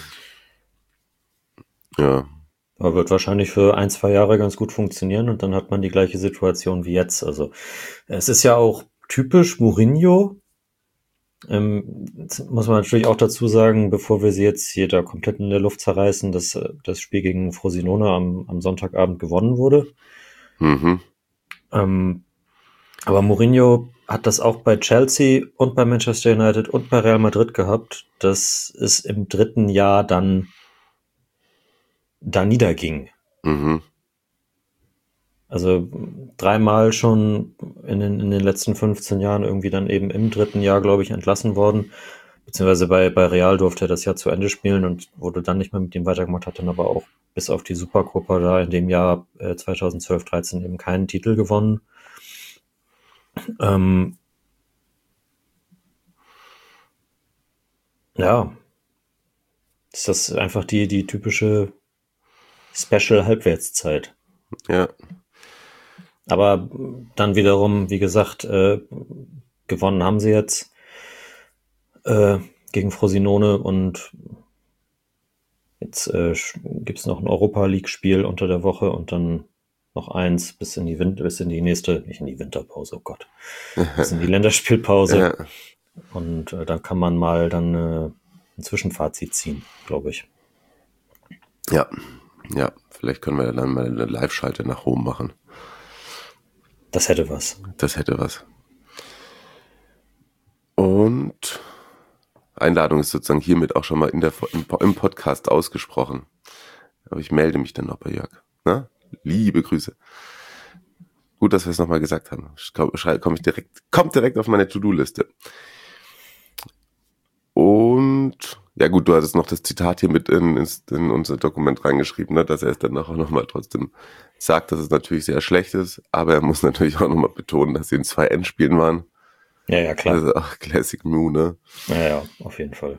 Ja, Aber wird wahrscheinlich für ein, zwei Jahre ganz gut funktionieren und dann hat man die gleiche Situation wie jetzt. Also es ist ja auch typisch Mourinho. Ähm, jetzt muss man natürlich auch dazu sagen, bevor wir sie jetzt hier da komplett in der Luft zerreißen, dass äh, das Spiel gegen Frosinone am, am Sonntagabend gewonnen wurde. mhm. Ähm, aber Mourinho hat das auch bei Chelsea und bei Manchester United und bei Real Madrid gehabt, dass es im dritten Jahr dann da niederging. Mhm. Also dreimal schon in den, in den letzten fünfzehn Jahren irgendwie dann eben im dritten Jahr, glaube ich, entlassen worden. Beziehungsweise bei, bei Real durfte er das Jahr zu Ende spielen und wurde dann nicht mehr mit ihm weitergemacht, hat dann aber auch bis auf die Supercopa da in dem Jahr äh, zweitausendzwölf dreizehn eben keinen Titel gewonnen. Ähm, ja, ist das einfach die, die typische Special-Halbwertszeit. Ja, Aber dann wiederum, wie gesagt, äh, gewonnen haben sie jetzt äh, gegen Frosinone und jetzt äh, gibt es noch ein Europa-League-Spiel unter der Woche und dann noch eins bis in die Win- bis in die nächste, nicht in die Winterpause, oh Gott, bis in die Länderspielpause. ja, Und äh, da kann man mal dann äh, ein Zwischenfazit ziehen, glaube ich. ja, ja. Vielleicht können wir dann mal eine Live-Schalte nach Rom machen. Das hätte was. Das hätte was. Und Einladung ist sozusagen hiermit auch schon mal in der, im, im Podcast ausgesprochen. Aber ich melde mich dann noch bei Jörg. Na? Liebe Grüße. Gut, dass wir es nochmal gesagt haben. Komme komm ich direkt, kommt direkt auf meine To-Do-Liste. Und ja gut, du hattest noch das Zitat hier mit in, in unser Dokument reingeschrieben, ne, dass er es dann auch nochmal trotzdem sagt, dass es natürlich sehr schlecht ist, aber er muss natürlich auch nochmal betonen, dass sie in zwei Endspielen waren. Ja, ja, klar. Also auch Classic Mew, ne? Ja, ja, auf jeden Fall.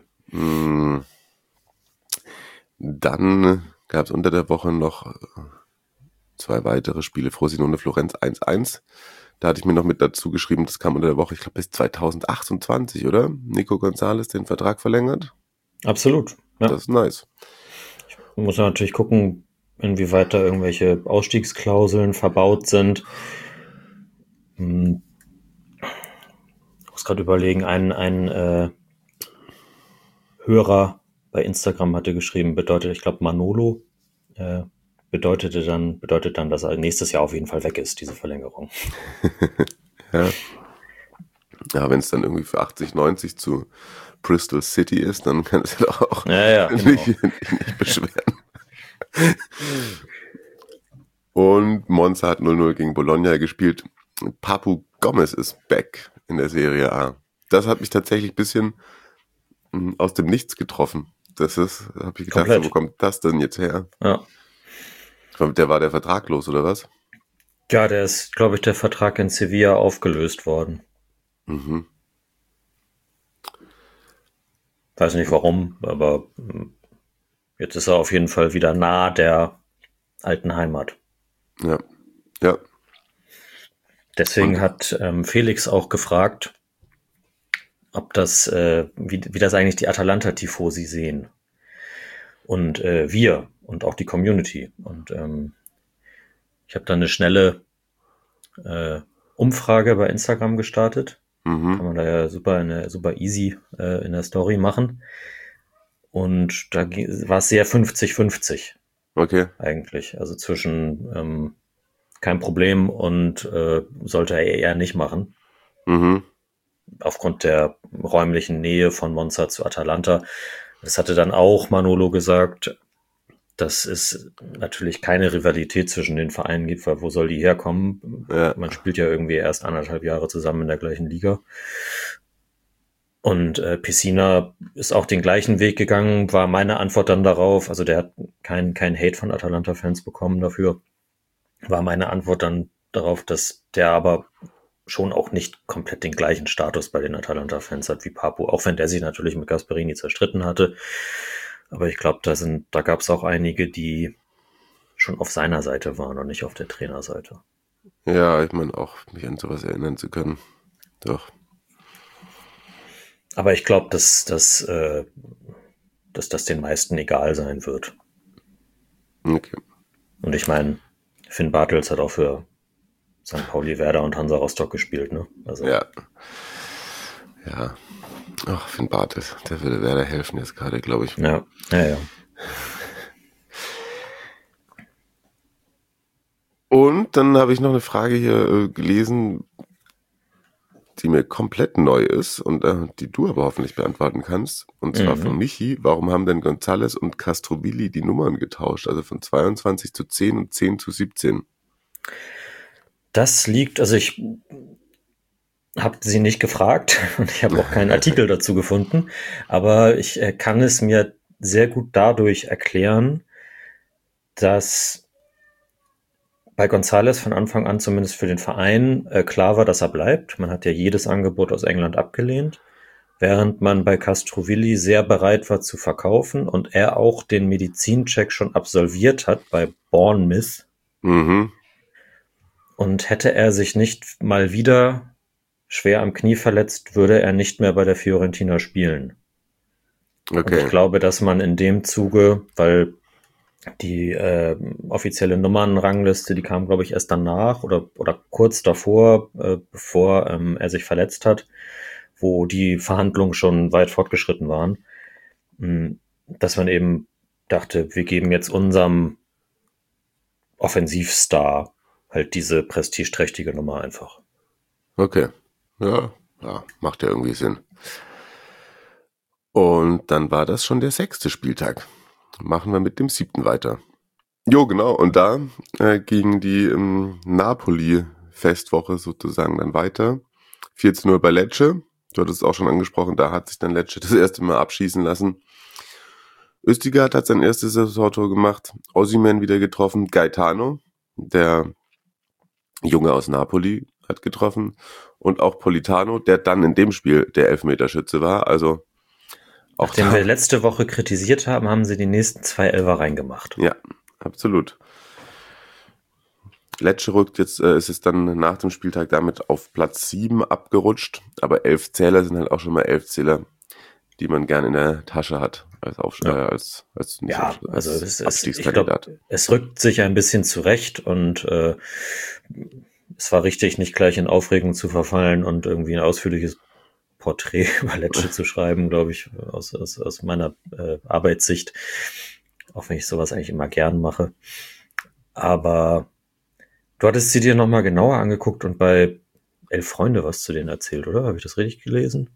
Dann gab es unter der Woche noch zwei weitere Spiele, Frosinone Florenz eins eins. Da hatte ich mir noch mit dazu geschrieben, das kam unter der Woche, ich glaube bis zwanzig achtundzwanzig, oder? Nico González den Vertrag verlängert. Absolut. Ja. Das ist nice. Ich muss natürlich gucken, inwieweit da irgendwelche Ausstiegsklauseln verbaut sind. Hm. Ich muss gerade überlegen, ein, ein äh, Hörer bei Instagram hatte geschrieben, bedeutet, ich glaube Manolo, äh, bedeutete dann, bedeutet dann, dass er nächstes Jahr auf jeden Fall weg ist, diese Verlängerung. Ja, ja wenn es dann irgendwie für achtzig, neunzig zu Bristol City ist, dann kann es ja doch auch ja, ja, genau. nicht, nicht beschweren. Und Monza hat null null gegen Bologna gespielt. Papu Gomez ist back in der Serie A. Das hat mich tatsächlich ein bisschen mh, aus dem Nichts getroffen. Das ist, habe ich gedacht, so, wo kommt das denn jetzt her? Ja. Der war der Vertrag los, oder was? Ja, der ist, glaube ich, der Vertrag in Sevilla aufgelöst worden. Mhm. Weiß nicht warum, aber jetzt ist er auf jeden Fall wieder nah der alten Heimat. Ja, ja. Deswegen Und? hat ähm, Felix auch gefragt, ob das, äh, wie, wie das eigentlich die Atalanta-Tifosi sehen. Und äh, wir und auch die Community. Und ähm, ich habe da eine schnelle äh, Umfrage bei Instagram gestartet. Mhm. Kann man da ja super, eine, super easy äh, in der Story machen. Und da war es sehr fünfzig fünfzig. Okay. Eigentlich. Also zwischen ähm, kein Problem und äh, sollte er eher nicht machen. Mhm. Aufgrund der räumlichen Nähe von Monza zu Atalanta. Das hatte dann auch Manolo gesagt, dass es natürlich keine Rivalität zwischen den Vereinen gibt, weil wo soll die herkommen? Ja. Man spielt ja irgendwie erst anderthalb Jahre zusammen in der gleichen Liga. Und äh, Pessina ist auch den gleichen Weg gegangen, war meine Antwort dann darauf, also der hat keinen kein Hate von Atalanta-Fans bekommen dafür, war meine Antwort dann darauf, dass der aber schon auch nicht komplett den gleichen Status bei den Atalanta-Fans hat wie Papu, auch wenn der sich natürlich mit Gasperini zerstritten hatte. Aber ich glaube, da sind, da gab es auch einige, die schon auf seiner Seite waren und nicht auf der Trainerseite. Ja, ich meine auch, mich an sowas erinnern zu können. Doch. Aber ich glaube, dass, dass, äh, dass das den meisten egal sein wird. Okay. Und ich meine, Finn Bartels hat auch für Sankt Pauli, Werder und Hansa Rostock gespielt, ne? Also. Ja. Ja. Ach, Finn Bartels, der würde Werder helfen jetzt gerade, glaube ich. Ja, ja, ja. Und dann habe ich noch eine Frage hier äh, gelesen, die mir komplett neu ist und äh, die du aber hoffentlich beantworten kannst. Und zwar Mhm. von Michi. Warum haben denn González und Castrovilli die Nummern getauscht? Also von zweiundzwanzig zu zehn und zehn zu siebzehn. Das liegt, also ich habe sie nicht gefragt und ich habe auch keinen Artikel dazu gefunden, aber ich äh, kann es mir sehr gut dadurch erklären, dass bei González von Anfang an zumindest für den Verein äh, klar war, dass er bleibt. Man hat ja jedes Angebot aus England abgelehnt, während man bei Castrovilli sehr bereit war zu verkaufen und er auch den Medizincheck schon absolviert hat bei Bournemouth. Mhm. Und hätte er sich nicht mal wieder schwer am Knie verletzt, würde er nicht mehr bei der Fiorentina spielen. Und Okay. ich glaube, dass man in dem Zuge, weil die äh, offizielle Nummernrangliste, die kam, glaube ich, erst danach oder, oder kurz davor, äh, bevor ähm, er sich verletzt hat, wo die Verhandlungen schon weit fortgeschritten waren, mh, dass man eben dachte, wir geben jetzt unserem Offensivstar halt diese prestigeträchtige Nummer einfach. Okay. Ja, ja, macht ja irgendwie Sinn. Und dann war das schon der sechste Spieltag. Machen wir mit dem siebten weiter. Jo, genau. Und da äh, ging die ähm, Napoli-Festwoche sozusagen dann weiter. vierzehn Uhr bei Lecce. Du hattest es auch schon angesprochen, da hat sich dann Lecce das erste Mal abschießen lassen. Østigard hat sein erstes Saisontor gemacht. Osimhen wieder getroffen. Gaetano, der Junge aus Napoli, hat getroffen. Und auch Politano, der dann in dem Spiel der Elfmeterschütze war. Also auch Nachdem wir letzte Woche kritisiert haben, haben sie die nächsten zwei Elfer reingemacht. Ja, absolut. Lecce rückt jetzt, äh, ist es dann nach dem Spieltag damit auf Platz sieben abgerutscht. Aber elf Zähler sind halt auch schon mal elf Zähler, die man gerne in der Tasche hat. Als, Aufsch- Ja. äh, als, als, Ja, als also es, es, ich Abstiegskandidat. glaube, es rückt sich ein bisschen zurecht und äh, es war richtig, nicht gleich in Aufregung zu verfallen und irgendwie ein ausführliches Porträt über Lecce zu schreiben, glaube ich, aus, aus, aus meiner äh, Arbeitssicht, auch wenn ich sowas eigentlich immer gern mache. Aber du hattest sie dir nochmal genauer angeguckt und bei Elf Freunde was zu denen erzählt, oder? Habe ich das richtig gelesen?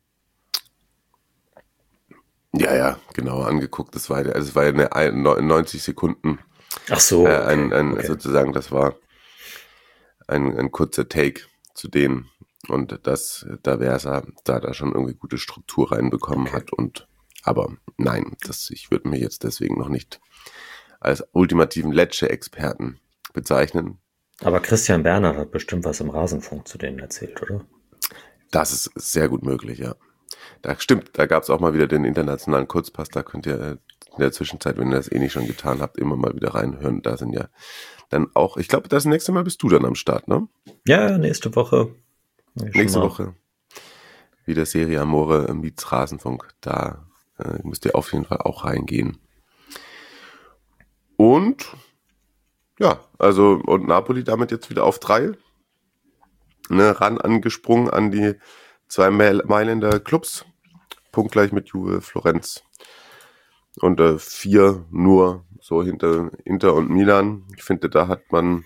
Ja, ja, genau angeguckt. Das war, also es war ja eine neunzig Sekunden. Ach so. Äh, ein, ein, okay. Sozusagen, das war ein, ein kurzer Take zu denen. Und das, da wäre es, da da schon irgendwie gute Struktur reinbekommen Okay. hat. Und aber nein, das, ich würde mich jetzt deswegen noch nicht als ultimativen Lecce-Experten bezeichnen. Aber Christian Bernhard hat bestimmt was im Rasenfunk zu denen erzählt, oder? Das ist sehr gut möglich, ja. Da stimmt, da gab es auch mal wieder den internationalen Kurzpass, da könnt ihr in der Zwischenzeit, wenn ihr das eh nicht schon getan habt, immer mal wieder reinhören. Da sind ja dann auch, ich glaube, das nächste Mal bist du dann am Start, ne? Ja, nächste Woche. Ja, Nächste mal. Woche wieder Serie Amore meets Rasenfunk. Da äh, müsst ihr auf jeden Fall auch reingehen. Und ja, also und Napoli damit jetzt wieder auf drei. Ne, ran angesprungen an die zwei Mailänder Clubs. Punktgleich mit Juve, Florenz. Und äh, vier nur so hinter Inter und Milan. Ich finde, da hat man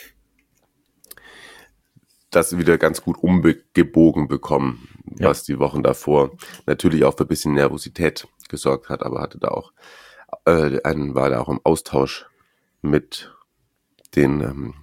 das wieder ganz gut umgebogen bekommen, Ja. was die Wochen davor natürlich auch für ein bisschen Nervosität gesorgt hat, aber hatte da auch äh, einen, war da auch im Austausch mit den ähm,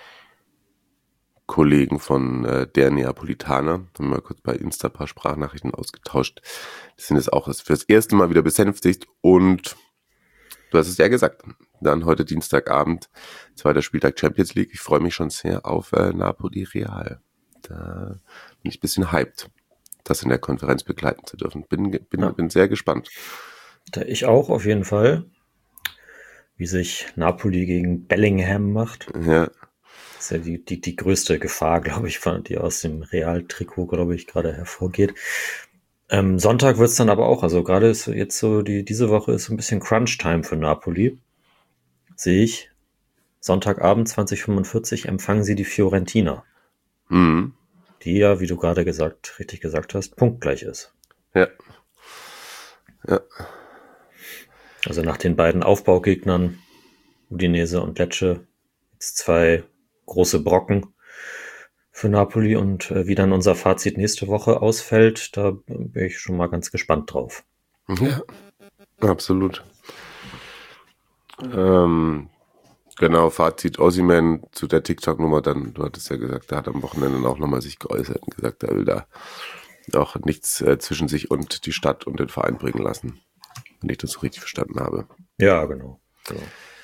Kollegen von äh, der Neapolitaner. Haben wir kurz bei Insta ein paar Sprachnachrichten ausgetauscht. Die sind jetzt auch fürs erste Mal wieder besänftigt und du hast es ja gesagt, dann heute Dienstagabend, zweiter Spieltag Champions League. Ich freue mich schon sehr auf äh, Napoli Real. Da bin ich ein bisschen hyped, das in der Konferenz begleiten zu dürfen. Bin, bin, Ja. bin sehr gespannt. Da ich auch auf jeden Fall, wie sich Napoli gegen Bellingham macht. Ja, Das ist ja die, die, die größte Gefahr, glaube ich, von, die aus dem Real-Trikot, glaube ich, gerade hervorgeht. Ähm, Sonntag wird's dann aber auch, also gerade ist jetzt so, die, diese Woche ist so ein bisschen Crunch-Time für Napoli. Sehe ich. Sonntagabend zwanzig fünfundvierzig empfangen sie die Fiorentina, mhm. die ja, wie du gerade gesagt, richtig gesagt hast, punktgleich ist. ja, ja, Also nach den beiden Aufbaugegnern, Udinese und Lecce, jetzt zwei große Brocken für Napoli und äh, wie dann unser Fazit nächste Woche ausfällt, da bin ich schon mal ganz gespannt drauf. ja, absolut. Ähm, genau, Fazit Osimhen zu der TikTok-Nummer, dann, du hattest ja gesagt, der hat am Wochenende auch nochmal sich geäußert und gesagt, er will da auch nichts äh, zwischen sich und die Stadt und den Verein bringen lassen, wenn ich das so richtig verstanden habe. Ja, genau. genau.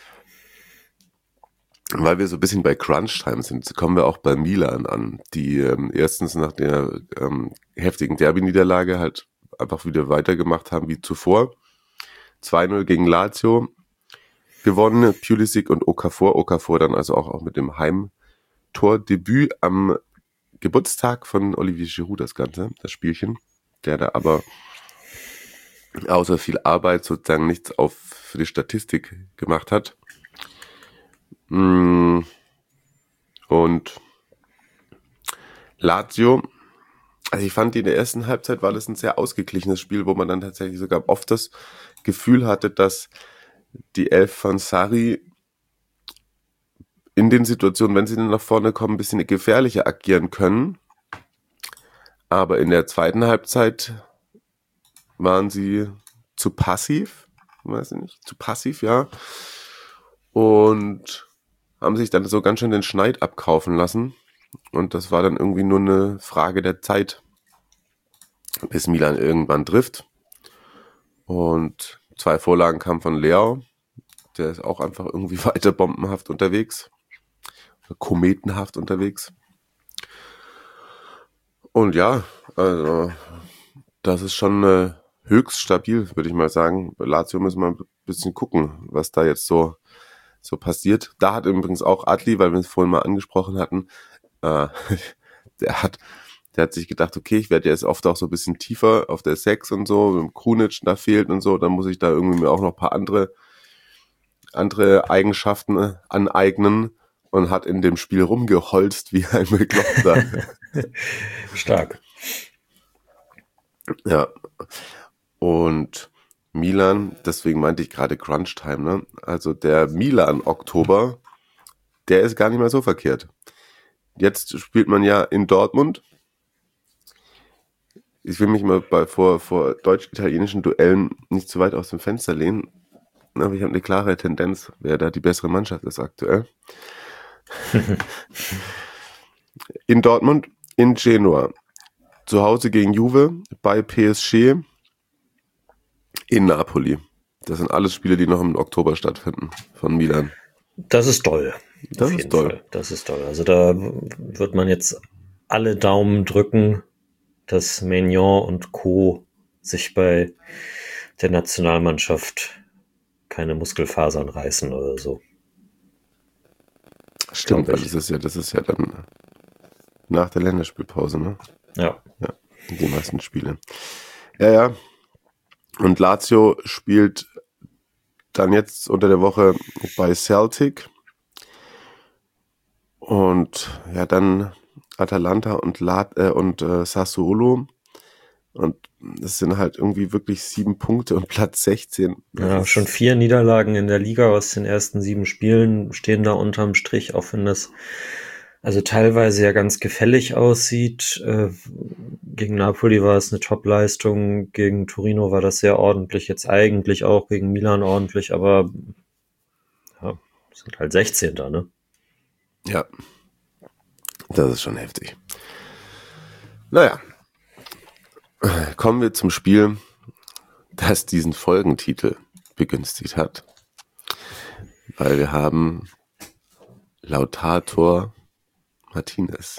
Weil wir so ein bisschen bei Crunch-Time sind, kommen wir auch bei Milan an, die ähm, erstens nach der ähm, heftigen Derby-Niederlage halt einfach wieder weitergemacht haben wie zuvor. zwei null gegen Lazio gewonnen, Pulisic und Okafor. Okafor dann also auch, auch mit dem Heimtordebüt am Geburtstag von Olivier Giroud das Ganze, das Spielchen, der da aber außer viel Arbeit sozusagen nichts auf für die Statistik gemacht hat. Und Lazio, also ich fand, in der ersten Halbzeit war das ein sehr ausgeglichenes Spiel, wo man dann tatsächlich sogar oft das Gefühl hatte, dass die Elf von Sarri in den Situationen, wenn sie dann nach vorne kommen, ein bisschen gefährlicher agieren können. Aber in der zweiten Halbzeit waren sie zu passiv, weiß ich nicht, zu passiv, ja. Und haben sich dann so ganz schön den Schneid abkaufen lassen. Und das war dann irgendwie nur eine Frage der Zeit, bis Milan irgendwann trifft. Und zwei Vorlagen kamen von Leao. Der ist auch einfach irgendwie weiter bombenhaft unterwegs. Kometenhaft unterwegs. Und ja, also das ist schon äh, höchst stabil, würde ich mal sagen. Bei Lazio müssen wir ein bisschen gucken, was da jetzt so so passiert. Da hat übrigens auch Adli, weil wir es vorhin mal angesprochen hatten, äh, der hat der hat sich gedacht, okay, ich werde jetzt oft auch so ein bisschen tiefer auf der Sechs und so, mit dem Krunic da fehlt und so, dann muss ich da irgendwie mir auch noch ein paar andere andere Eigenschaften aneignen und hat in dem Spiel rumgeholzt wie ein Bekloppter. Stark. Ja, und Milan, deswegen meinte ich gerade Crunch Time, ne? Also der Milan-Oktober, der ist gar nicht mehr so verkehrt. Jetzt spielt man ja in Dortmund. Ich will mich mal bei, vor, vor deutsch-italienischen Duellen nicht zu weit aus dem Fenster lehnen, aber ich habe eine klare Tendenz, wer da die bessere Mannschaft ist aktuell. In Dortmund, in Genua, zu Hause gegen Juve, bei P S G, in Napoli. Das sind alles Spiele, die noch im Oktober stattfinden, von Milan. Das ist toll. Das Auf ist jeden toll. Fall. Das ist toll. Also da wird man jetzt alle Daumen drücken, dass Maignan und Co. sich bei der Nationalmannschaft keine Muskelfasern reißen oder so. Stimmt, Glaub weil ich. das ist ja, das ist ja dann nach der Länderspielpause, ne? Ja. Ja, die meisten Spiele. Ja, ja. Und Lazio spielt dann jetzt unter der Woche bei Celtic. Und ja, dann Atalanta und, La- äh, und äh, Sassuolo. Und das sind halt irgendwie wirklich sieben Punkte und Platz sechzehn. Das Ja, ist- schon vier Niederlagen in der Liga aus den ersten sieben Spielen stehen da unterm Strich, auch wenn das also teilweise ja ganz gefällig aussieht. Äh, gegen Napoli war es eine Top-Leistung, gegen Torino war das sehr ordentlich, jetzt eigentlich auch gegen Milan ordentlich, aber ja, sind halt sechzehnter, ne? Ja, das ist schon heftig. Naja, kommen wir zum Spiel, das diesen Folgentitel begünstigt hat. Weil wir haben Lautaro Martinez.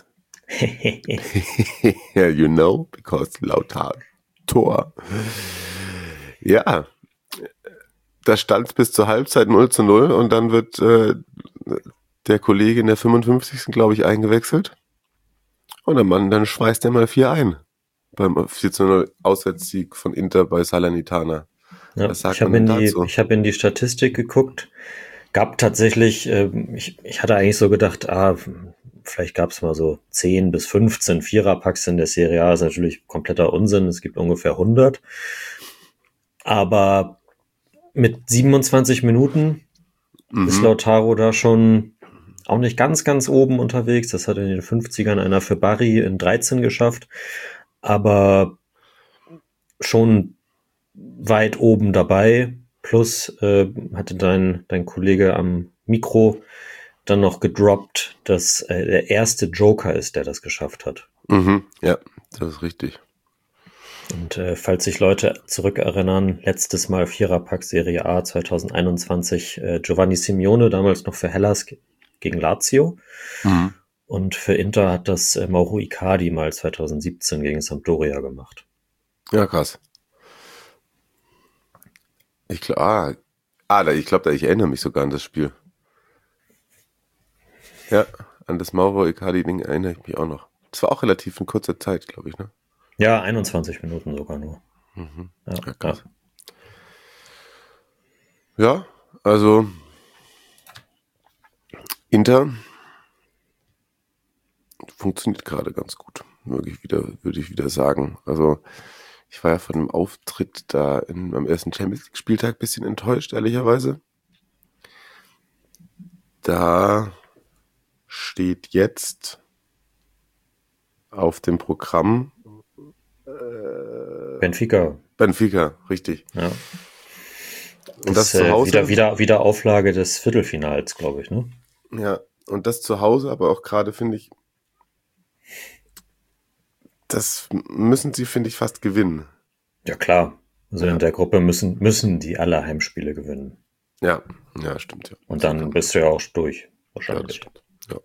Yeah, you know, because Lautaro. Ja, da stand bis zur Halbzeit null zu null und dann wird äh, der Kollege in der fünfundfünfzigsten glaube ich, eingewechselt. Und der Mann, dann schweißt er mal vier ein. Beim vier zu null Auswärtssieg von Inter bei Salernitana. Ja, Was sagt ich habe man in denn die, dazu? ich habe in die Statistik geguckt. Gab tatsächlich, ähm, ich, ich hatte eigentlich so gedacht, ah, vielleicht gab es mal so zehn bis fünfzehn Viererpacks in der Serie A. Das ist natürlich kompletter Unsinn. Es gibt ungefähr hundert. Aber mit siebenundzwanzig Minuten ist Mhm. Lautaro da schon auch nicht ganz, ganz oben unterwegs. Das hat in den fünfzigern einer für Barry in dreizehn geschafft. Aber schon weit oben dabei. Plus äh, hatte dein, dein Kollege am Mikro dann noch gedroppt, dass äh, der erste Joker ist, der das geschafft hat. Mhm. Ja, das ist richtig. Und äh, falls sich Leute zurückerinnern, letztes Mal Viererpack Serie A zwanzig einundzwanzig, äh, Giovanni Simeone, damals noch für Hellas ge- gegen Lazio. Mhm. Und für Inter hat das äh, Mauro Icardi mal zwanzig siebzehn gegen Sampdoria gemacht. Ja, krass. Ich glaube, ah, ah, da- ich glaube, ich erinnere mich sogar an das Spiel. Ja, an das Mauro Icardi-Ding erinnere ich mich auch noch. Das war auch relativ in kurzer Zeit, glaube ich, ne? Ja, einundzwanzig Minuten sogar nur. Mhm. Ja, Ja, ja. krass. Ja, also Inter funktioniert gerade ganz gut, würde ich wieder, würde ich wieder sagen. Also ich war ja von dem Auftritt da in, am ersten Champions League Spieltag ein bisschen enttäuscht, ehrlicherweise. Da steht jetzt auf dem Programm Äh, Benfica. Benfica, richtig. Ja. Und Das, das, zu äh, Hause. wieder, wieder, wieder Auflage des Viertelfinals, glaube ich, ne? Ja, und das zu Hause, aber auch gerade finde ich, das müssen sie, finde ich, fast gewinnen. Ja, klar. Also Ja. in der Gruppe müssen, müssen die alle Heimspiele gewinnen. Ja, ja, stimmt. Ja. Und dann bist du ja auch durch, Ja, das wahrscheinlich. stimmt. Ja.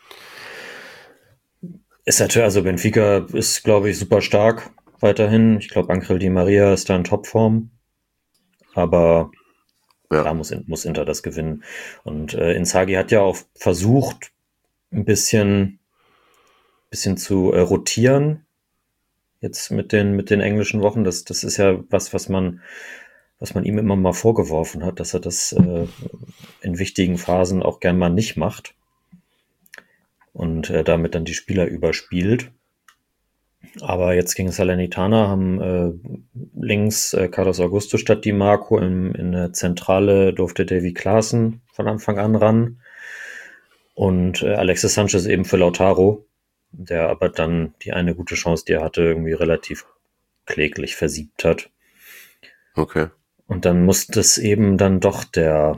Ist natürlich, also Benfica ist, glaube ich, super stark weiterhin. Ich glaube, Angel Di Maria ist da in Topform. Aber Ja. klar muss, muss Inter das gewinnen. Und äh, Inzaghi hat ja auch versucht, ein bisschen, bisschen zu äh, rotieren. Jetzt mit den, mit den englischen Wochen. Das, das ist ja was, was man, was man ihm immer mal vorgeworfen hat, dass er das äh, in wichtigen Phasen auch gern mal nicht macht. Und äh, damit dann die Spieler überspielt. Aber jetzt gegen Salernitana haben äh, links äh, Carlos Augusto statt Di Marco, in, in der Zentrale durfte Davy Klaassen von Anfang an ran und äh, Alexis Sanchez eben für Lautaro, der aber dann die eine gute Chance, die er hatte, irgendwie relativ kläglich versiebt hat. Okay. Und dann musste es eben dann doch der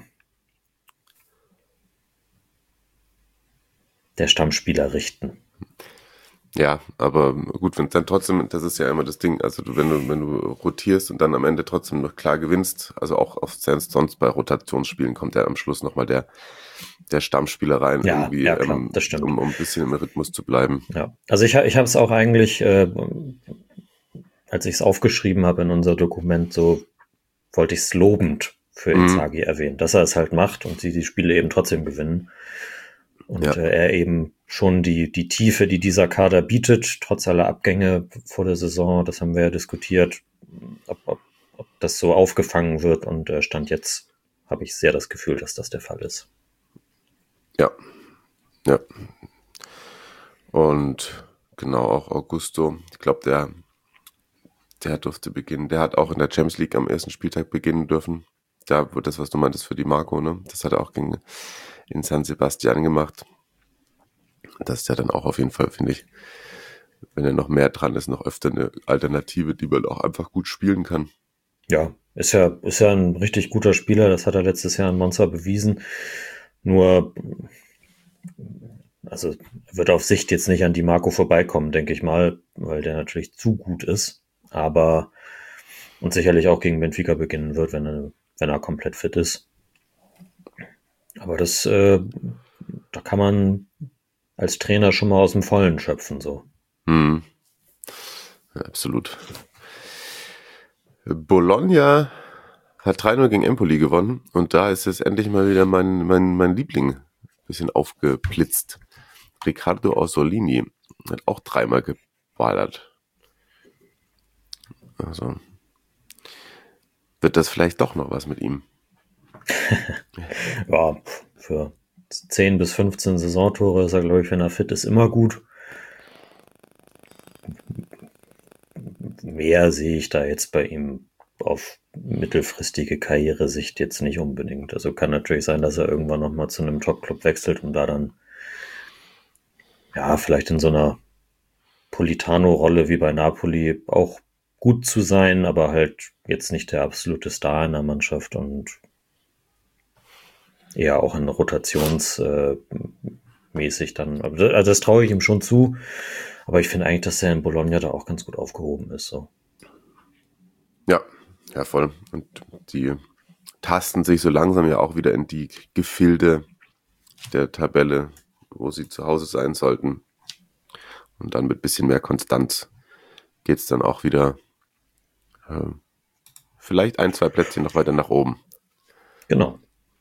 der Stammspieler richten. Ja, aber gut, wenn dann trotzdem, das ist ja immer das Ding, also du, wenn du, wenn du rotierst und dann am Ende trotzdem noch klar gewinnst, also auch auf sonst bei Rotationsspielen kommt ja am Schluss nochmal der, der Stammspieler rein, Ja, irgendwie, ja, klar, ähm, das stimmt. um, um ein bisschen im Rhythmus zu bleiben. Ja, also ich, ich habe es auch eigentlich, äh, als ich es aufgeschrieben habe in unser Dokument, so wollte ich es lobend für Mhm. Inzaghi erwähnen, dass er es halt macht und sie die Spiele eben trotzdem gewinnen. Und Ja. äh, er eben schon die, die Tiefe, die dieser Kader bietet, trotz aller Abgänge vor der Saison, das haben wir ja diskutiert, ob, ob, ob das so aufgefangen wird. Und äh, Stand jetzt habe ich sehr das Gefühl, dass das der Fall ist. Ja, ja. Und genau, auch Augusto, ich glaube, der, der durfte beginnen. Der hat auch in der Champions League am ersten Spieltag beginnen dürfen. Da wird das, was du meintest, für Di Marco, ne? Das hat er auch gegen, in San Sebastian gemacht. Das ist ja dann auch auf jeden Fall, finde ich, wenn er noch mehr dran ist, noch öfter eine Alternative, die man auch einfach gut spielen kann. Ja, ist ja, ist ja ein richtig guter Spieler, das hat er letztes Jahr in Monza bewiesen. Nur, also er wird auf Sicht jetzt nicht an Di Marco vorbeikommen, denke ich mal, weil der natürlich zu gut ist. Aber und sicherlich auch gegen Benfica beginnen wird, wenn er, wenn er komplett fit ist. Aber das, äh, da kann man als Trainer schon mal aus dem Vollen schöpfen, so. Hm. Ja, absolut. Bologna hat drei null gegen Empoli gewonnen und da ist jetzt endlich mal wieder mein, mein, mein Liebling ein bisschen aufgeblitzt. Riccardo Orsolini hat auch dreimal geballert. Also wird das vielleicht doch noch was mit ihm. Ja, für zehn bis fünfzehn Saisontore ist er, glaube ich, wenn er fit ist, immer gut. Mehr sehe ich da jetzt bei ihm auf mittelfristige Karrieresicht jetzt nicht unbedingt. Also kann natürlich sein, dass er irgendwann nochmal zu einem Top-Club wechselt und da dann ja, vielleicht in so einer Politano-Rolle wie bei Napoli auch gut zu sein, aber halt jetzt nicht der absolute Star in der Mannschaft und eher auch in rotationsmäßig äh, dann. Also das traue ich ihm schon zu, aber ich finde eigentlich, dass er in Bologna da auch ganz gut aufgehoben ist. So. Ja, ja, voll. Und die tasten sich so langsam ja auch wieder in die Gefilde der Tabelle, wo sie zu Hause sein sollten. Und dann mit bisschen mehr Konstanz geht es dann auch wieder äh, vielleicht ein, zwei Plätzchen noch weiter nach oben. Genau.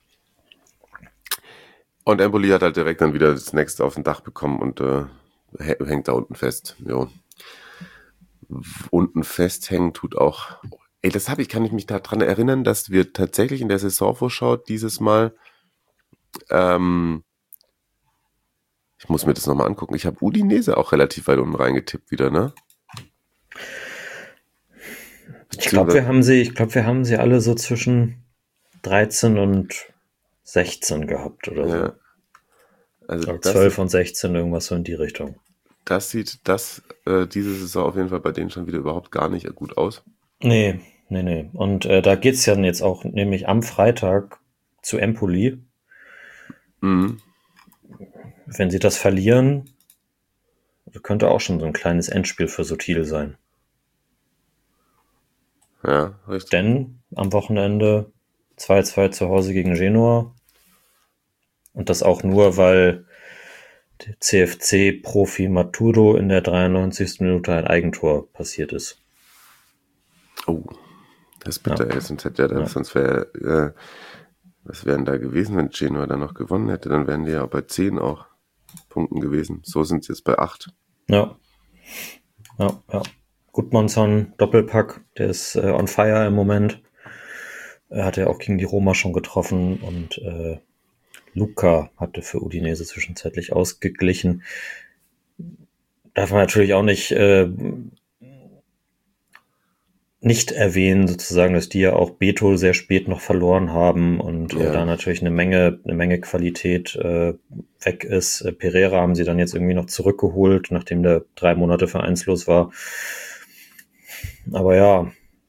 Und Empoli hat halt direkt dann wieder das nächste auf dem Dach bekommen und äh, hängt da unten fest. Jo. Unten festhängen tut auch. Ey, das habe ich, kann ich mich daran erinnern, dass wir tatsächlich in der Saisonvorschau dieses Mal, ähm, ich muss mir das nochmal angucken, ich habe Udinese auch relativ weit unten reingetippt wieder, ne? Ich glaube, wir haben sie, ich glaube, wir haben sie alle so zwischen dreizehn und sechzehn gehabt oder so. Ja. Also Oder das, zwölf und sechzehn, irgendwas so in die Richtung. das sieht das äh, diese Saison auf jeden Fall bei denen schon wieder überhaupt gar nicht gut aus. Nee, nee, nee. Und äh, da geht's ja jetzt auch nämlich am Freitag zu Empoli. Mhm. Wenn sie das verlieren, könnte auch schon so ein kleines Endspiel für Sotil sein. Ja, richtig. Denn am Wochenende zwei zwei zu Hause gegen Genua. Und das auch nur, weil der C F C-Profi Maturo in der dreiundneunzigsten Minute ein Eigentor passiert ist. Oh, das ist bitter. Ja. Ey, sonst hätte ja das, Ja. sonst wäre, äh, was wären da gewesen, wenn Genua dann noch gewonnen hätte? Dann wären die ja bei zehn auch Punkten gewesen. So sind sie jetzt bei acht. Ja. Ja, ja. Gudmundsson, Doppelpack, der ist äh, on fire im Moment. Er hat ja auch gegen die Roma schon getroffen und äh, Luca hatte für Udinese zwischenzeitlich ausgeglichen. Darf man natürlich auch nicht äh, nicht erwähnen, sozusagen, dass die ja auch Beto sehr spät noch verloren haben und äh, Ja. da natürlich eine Menge, eine Menge Qualität äh, weg ist. Äh, Pereira haben sie dann jetzt irgendwie noch zurückgeholt, nachdem der drei Monate vereinslos war. Aber ja,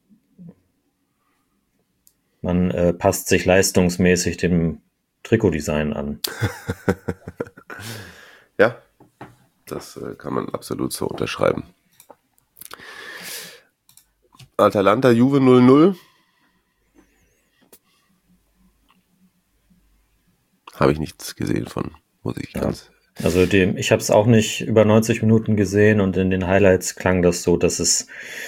man äh, passt sich leistungsmäßig dem Trikotdesign an. Ja, das äh, kann man absolut so unterschreiben. Atalanta, Juve null null. Habe ich nichts gesehen von, muss ich ganz. Also dem, ich habe es auch nicht über neunzig Minuten gesehen und in den Highlights klang das so, dass es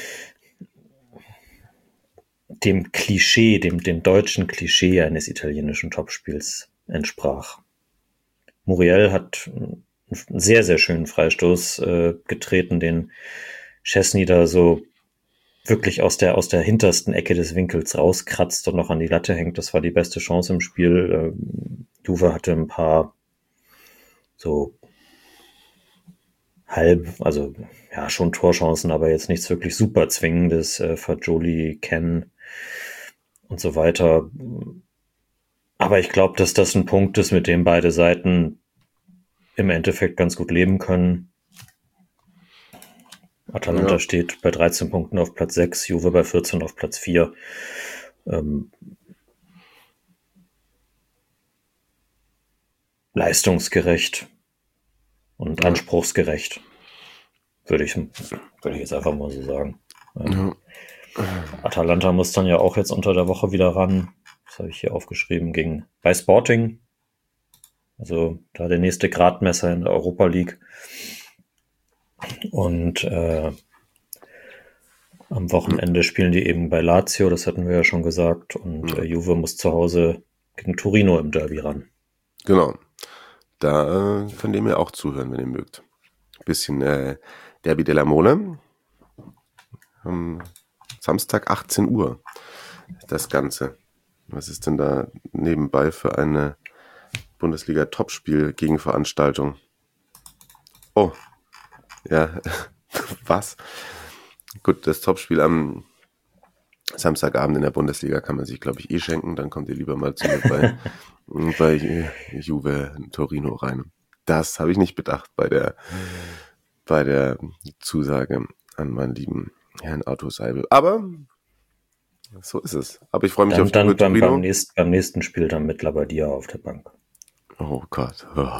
dem Klischee, dem, dem deutschen Klischee eines italienischen Topspiels entsprach. Muriel hat einen sehr, sehr schönen Freistoß äh, getreten, den Szczesny da so wirklich aus der, aus der hintersten Ecke des Winkels rauskratzt und noch an die Latte hängt. Das war die beste Chance im Spiel. Ähm, Juve hatte ein paar so halb, also ja, schon Torchancen, aber jetzt nichts wirklich super Zwingendes. Äh, Fagioli, Ken und so weiter. Aber ich glaube, dass das ein Punkt ist, mit dem beide Seiten im Endeffekt ganz gut leben können. Atalanta Ja. steht bei dreizehn Punkten auf Platz sechs, Juve bei vierzehn auf Platz vier. Ähm, leistungsgerecht und Ja. anspruchsgerecht, würde ich, würde ich jetzt einfach mal so sagen. Ähm, Atalanta muss dann ja auch jetzt unter der Woche wieder ran. Das habe ich hier aufgeschrieben, gegen bei Sporting. Also da der nächste Gradmesser in der Europa League. Und äh, am Wochenende spielen die eben bei Lazio, das hatten wir ja schon gesagt. Und äh, Juve muss zu Hause gegen Torino im Derby ran. Genau. Da äh, könnt ihr mir auch zuhören, wenn ihr mögt. Bisschen äh, Derby della Mole. Am Samstag achtzehn Uhr das Ganze. Was ist denn da nebenbei für eine Bundesliga-Topspiel-Gegenveranstaltung? Oh, ja, was? Gut, das Topspiel am Samstagabend in der Bundesliga kann man sich, glaube ich, eh schenken. Dann kommt ihr lieber mal zu mir bei, bei Juve Torino rein. Das habe ich nicht bedacht bei der, bei der Zusage an meinen lieben Herrn Arthur Seibel. Aber so ist es. Aber ich freue mich Dann, auf dann Juve beim, Torino. beim, nächsten, beim nächsten Spiel dann mit Labadia auf der Bank. Oh Gott. Oh.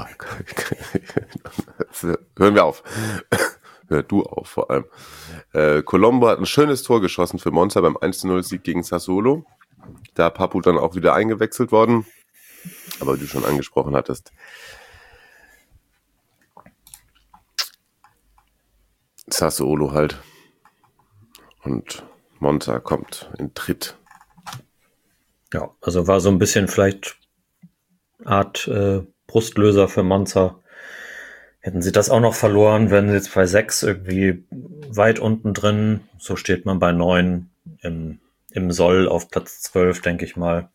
Hören wir auf. Hör du auf vor allem. Äh, Colombo hat ein schönes Tor geschossen für Monza beim eins zu null Sieg gegen Sassuolo. Da Papu dann auch wieder eingewechselt worden. Aber wie du schon angesprochen hattest, Sassuolo halt. Und Monza kommt in Tritt. Ja, also war so ein bisschen vielleicht Art äh, Brustlöser für Monza. Hätten sie das auch noch verloren, wären sie jetzt bei sechs irgendwie weit unten drin. So steht man bei neun im, im Soll auf Platz zwölf, denke ich mal.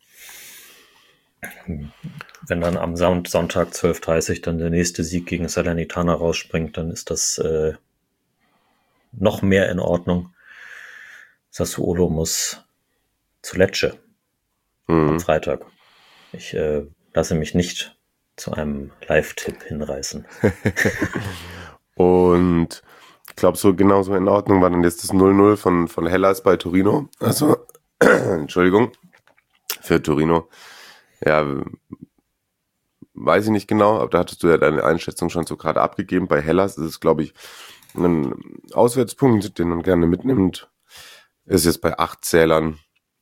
Wenn dann am Son- Sonntag zwölf Uhr dreißig dann der nächste Sieg gegen Salernitana rausspringt, dann ist das äh, noch mehr in Ordnung. Sassuolo muss zu Lecce am Mhm. Freitag. Ich äh, lasse mich nicht zu einem Live-Tipp hinreißen. Und ich glaube, so genauso in Ordnung war dann jetzt das null null von, von Hellas bei Torino. Also, Entschuldigung, für Torino. Ja, weiß ich nicht genau, aber da hattest du ja deine Einschätzung schon so gerade abgegeben. Bei Hellas ist es, glaube ich, ein Auswärtspunkt, den man gerne mitnimmt. Ist jetzt bei acht Zählern.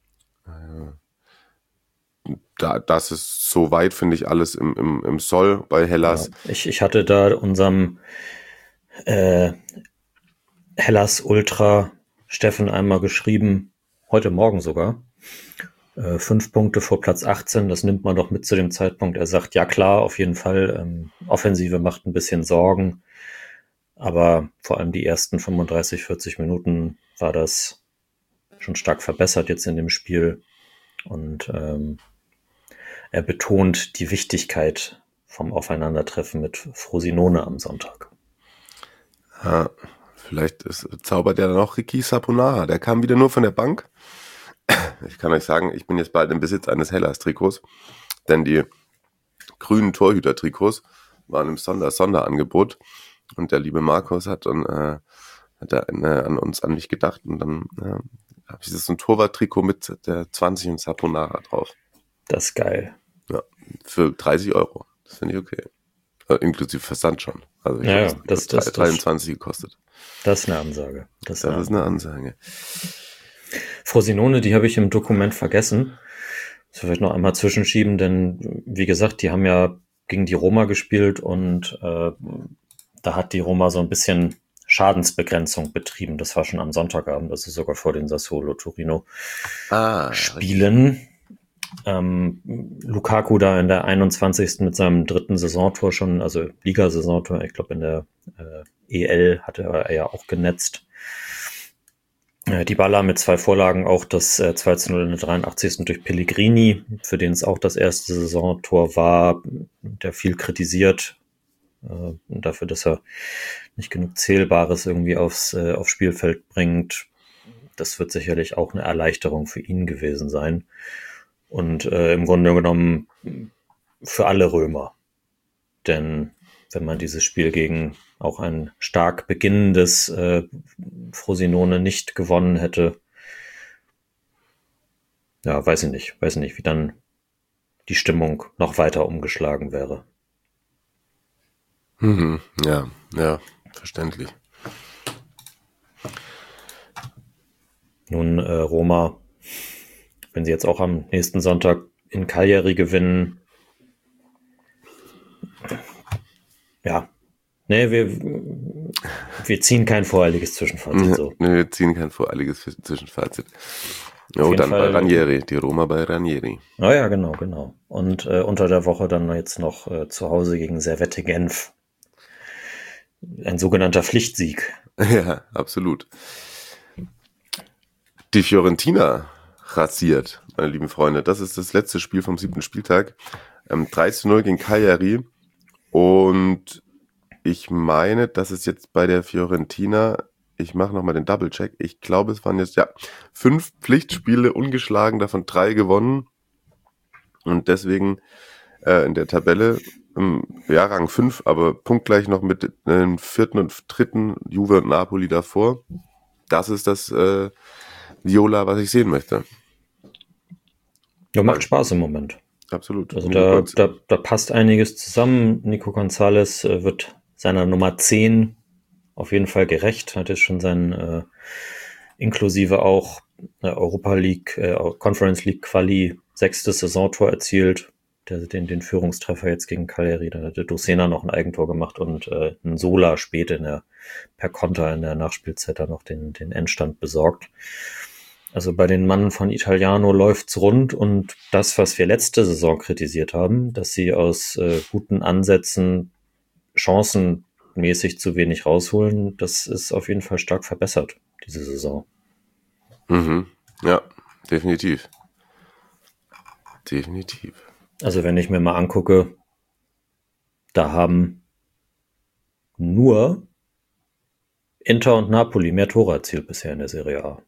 Da, das ist soweit, finde ich, alles im, im, im Soll bei Hellas. Ja, ich, ich hatte da unserem äh, Hellas Ultra Steffen einmal geschrieben, heute Morgen sogar, äh, fünf Punkte vor Platz achtzehn, das nimmt man doch mit zu dem Zeitpunkt. Er sagt, ja klar, auf jeden Fall, ähm, Offensive macht ein bisschen Sorgen, aber vor allem die ersten fünfunddreißig, vierzig Minuten war das schon stark verbessert jetzt in dem Spiel und ähm, er betont die Wichtigkeit vom Aufeinandertreffen mit Frosinone am Sonntag. Ja, vielleicht ist, zaubert ja noch Ricky Saponara. Der kam wieder nur von der Bank. Ich kann euch sagen, ich bin jetzt bald im Besitz eines Hellas-Trikots, denn die grünen Torhüter-Trikots waren im Sonder Sonderangebot und der liebe Markus hat dann äh, hat er, äh, an uns, an mich gedacht und dann äh, habe ich so ein Torwart-Trikot mit der zwanzig und Saponara drauf. Das ist geil. Ja, für dreißig Euro. Das finde ich okay. Äh, inklusive Versand schon. Also ich Ja, glaube, das- das, das- das- dreiundzwanzig gekostet. Das ist eine Ansage. Das ist Das eine ist eine Ansage. Frosinone, die habe ich im Dokument vergessen. Das vielleicht noch einmal zwischenschieben, denn wie gesagt, die haben ja gegen die Roma gespielt und äh, da hat die Roma so ein bisschen Schadensbegrenzung betrieben. Das war schon am Sonntagabend, also sogar vor den Sassuolo Torino Ah, Spielen. Ähm, Lukaku da in der einundzwanzigsten mit seinem dritten Saisontor schon, also Liga-Saisontor, ich glaube in der äh, E L hatte er ja auch genetzt. Äh, Dybala mit zwei Vorlagen, auch das äh, zwei zu null in der dreiundachtzigsten durch Pellegrini, für den es auch das erste Saisontor war, der viel kritisiert äh, dafür, dass er nicht genug Zählbares irgendwie aufs, äh, aufs Spielfeld bringt. Das wird sicherlich auch eine Erleichterung für ihn gewesen sein. Und äh, im Grunde genommen für alle Römer. Denn wenn man dieses Spiel gegen auch ein stark beginnendes äh, Frosinone nicht gewonnen hätte, ja, weiß ich nicht, weiß ich nicht, wie dann die Stimmung noch weiter umgeschlagen wäre. Mhm, ja, ja, verständlich. Nun, äh, Roma, wenn sie jetzt auch am nächsten Sonntag in Cagliari gewinnen, ja, nee, wir, wir ziehen kein voreiliges Zwischenfazit. So. Nee, wir ziehen kein voreiliges Zwischenfazit. Auf Oh, jeden dann bei Fall- Ranieri, die Roma bei Ranieri. Ah ja, genau, genau. Und äh, unter der Woche dann jetzt noch äh, zu Hause gegen Servette Genf. Ein sogenannter Pflichtsieg. Ja, absolut. Die Fiorentina rasiert, meine lieben Freunde. Das ist das letzte Spiel vom siebten Spieltag. Ähm, drei zu null gegen Cagliari. Und ich meine, dass es jetzt bei der Fiorentina, ich mache nochmal den Double-Check, ich glaube, es waren jetzt, ja, fünf Pflichtspiele ungeschlagen, davon drei gewonnen. Und deswegen äh, in der Tabelle, ähm, ja, Rang fünf, aber punktgleich noch mit dem vierten und dritten Juve und Napoli davor. Das ist das äh, Viola, was ich sehen möchte. Ja, macht Spaß im Moment. Absolut. Also Nico da, Gonz- da, da passt einiges zusammen. Nico Gonzalez äh, wird seiner Nummer zehn auf jeden Fall gerecht. Hat jetzt schon sein äh, inklusive auch äh, Europa League, äh, Conference League Quali sechstes Saisontor erzielt. Der, den, den Führungstreffer jetzt gegen Cagliari. Da hatte Docena noch ein Eigentor gemacht und äh, ein Sola spät in der, per Konter in der Nachspielzeit dann noch den, den Endstand besorgt. Also bei den Mannen von Italiano läuft's rund und das, was wir letzte Saison kritisiert haben, dass sie aus äh, guten Ansätzen chancenmäßig zu wenig rausholen, das ist auf jeden Fall stark verbessert, diese Saison. Mhm. Ja, definitiv. Definitiv. Also wenn ich mir mal angucke, da haben nur Inter und Napoli mehr Tore erzielt bisher in der Serie A.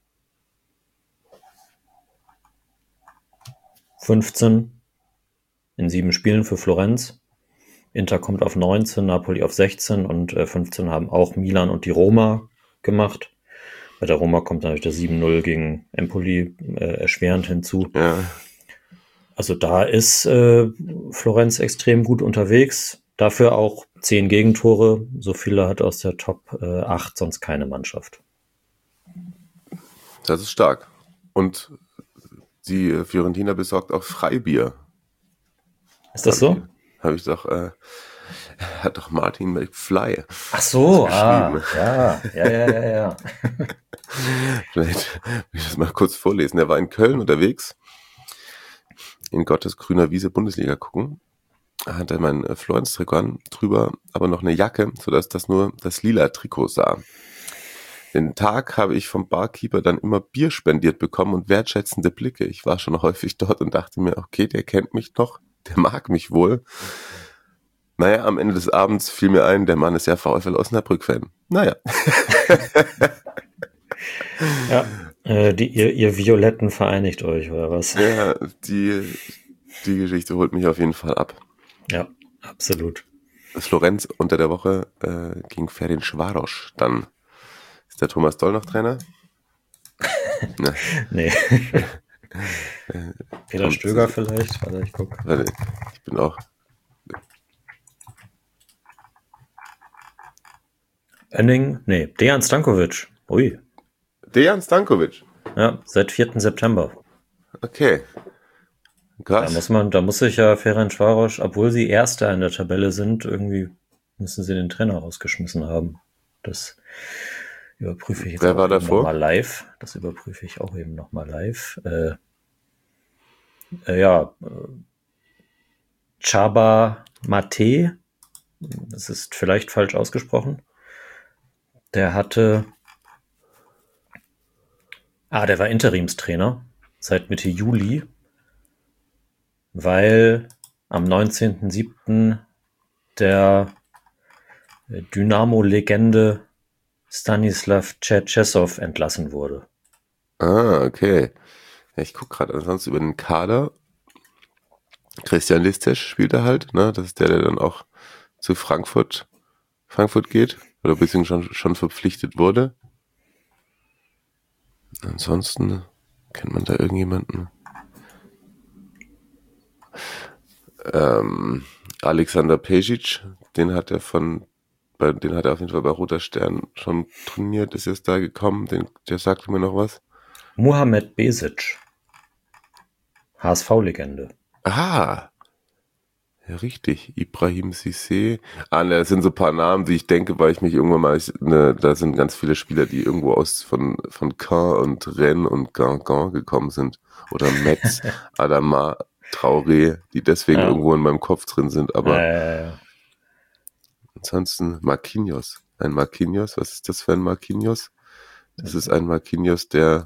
fünfzehn in sieben Spielen für Florenz Inter kommt auf neunzehn, Napoli auf sechzehn und äh, fünfzehn haben auch Milan und die Roma gemacht. Bei der Roma kommt natürlich der sieben null gegen Empoli äh, erschwerend hinzu. Ja. Also da ist äh, Florenz extrem gut unterwegs. Dafür auch zehn Gegentore. So viele hat aus der Top äh, acht sonst keine Mannschaft. Das ist stark. Und die Fiorentina besorgt auch Freibier. Ist das so? Habe ich doch, äh, hat doch Martin McFly. Ach so, ah, ja, ja, ja, ja, ja. Vielleicht will ich das mal kurz vorlesen. Er war in Köln unterwegs, in Gottes grüner Wiese Bundesliga gucken. Da hat er mein Florenz-Trikot an, drüber aber noch eine Jacke, sodass das nur das lila Trikot sah. Den Tag habe ich vom Barkeeper dann immer Bier spendiert bekommen und wertschätzende Blicke. Ich war schon häufig dort und dachte mir, okay, der kennt mich noch, der mag mich wohl. Naja, am Ende des Abends fiel mir ein, der Mann ist ja VfL Osnabrück-Fan. Naja. Ja, äh, die, ihr, ihr Violetten vereinigt euch, oder was? Ja, die, die Geschichte holt mich auf jeden Fall ab. Ja, absolut. Das Florenz unter der Woche äh, gegen Ferencváros. Dann ist der Thomas Doll noch Trainer? Ne. Nee. Peter Stöger vielleicht? Warte, ich guck. Warte, ich bin auch... Önning, nee, Dejan Stankovic. Ui. Dejan Stankovic. Ja, seit vierten September. Okay. Krass. Da muss man, da muss sich ja Ferencváros, obwohl sie Erster in der Tabelle sind, irgendwie müssen sie den Trainer rausgeschmissen haben. Das überprüfe ich jetzt Wer auch war eben davor? nochmal live. Das überprüfe ich auch eben nochmal live. Äh, äh, ja, äh, Csaba Mate, das ist vielleicht falsch ausgesprochen. Der hatte, ah, der war Interimstrainer seit Mitte Juli, weil am neunzehnten siebten der Dynamo-Legende Stanislav Tschetschesow entlassen wurde. Ah, okay. Ja, ich gucke gerade ansonsten über den Kader. Christian Listesch spielt er halt, ne? Das ist der, der dann auch zu Frankfurt, Frankfurt geht. Oder beziehungsweise schon, schon verpflichtet wurde. Ansonsten kennt man da irgendjemanden. Ähm, Alexander Pejic, den hat er von, bei, den hat er auf jeden Fall bei Roter Stern schon trainiert, ist jetzt da gekommen, den, der sagt mir noch was. Mohamed Besic, H S V-Legende. Aha, ja, richtig, Ibrahim Cissé. Ah, ne, das sind so ein paar Namen, die ich denke, weil ich mich irgendwann mal, ich, ne, da sind ganz viele Spieler, die irgendwo aus von von Caen und Rennes und Guingamp gekommen sind. Oder Metz, Adama, Traoré, die deswegen Ja. irgendwo in meinem Kopf drin sind. Aber Äh, ansonsten Marquinhos. Ein Marquinhos, was ist das für ein Marquinhos? Das ist ein Marquinhos, der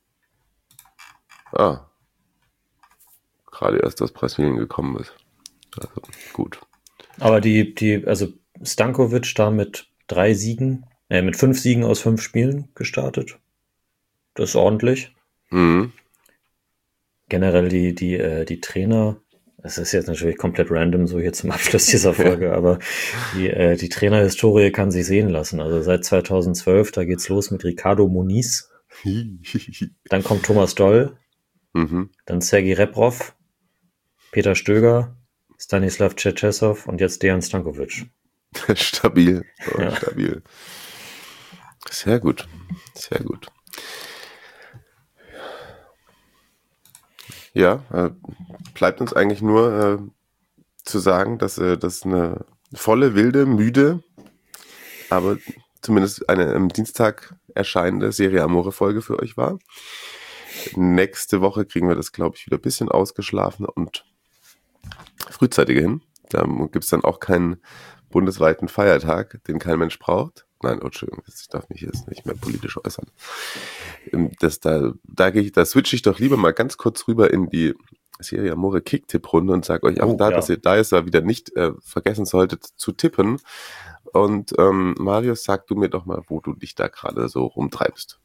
ah, gerade erst aus Brasilien gekommen ist. Also gut. aber die, die, also Stankovic da mit drei Siegen, äh, mit fünf Siegen aus fünf Spielen gestartet. Das ist ordentlich. Mhm. Generell die, die, äh, die Trainer, das ist jetzt natürlich komplett random, so hier zum Abschluss dieser Folge, aber die, äh, die Trainerhistorie kann sich sehen lassen. Also seit zweitausendzwölf, da geht's los mit Ricardo Moniz, dann kommt Thomas Doll, mhm. dann Sergei Rebrov, Peter Stöger, Stanislav Tschetschesow und jetzt Dejan Stankovic. Stabil. Oh, Ja. Stabil. Sehr gut. Sehr gut. Ja, äh, bleibt uns eigentlich nur äh, zu sagen, dass äh, das eine volle, wilde, müde, aber zumindest eine am Dienstag erscheinende Serie Amore Folge für euch war. Nächste Woche kriegen wir das, glaube ich, wieder ein bisschen ausgeschlafen und frühzeitiger hin. Da gibt es dann auch keinen bundesweiten Feiertag, den kein Mensch braucht. Nein, oh, Entschuldigung, ich darf mich jetzt nicht mehr politisch äußern. Das, da da, gehe ich, da switche ich doch lieber mal ganz kurz rüber in die Serie Amore Kick-Tipp-Runde und sage euch auch Oh, da, ja. dass ihr da jetzt da wieder nicht äh, vergessen solltet zu tippen. Und ähm, Marius, sag du mir doch mal, wo du dich da gerade so rumtreibst.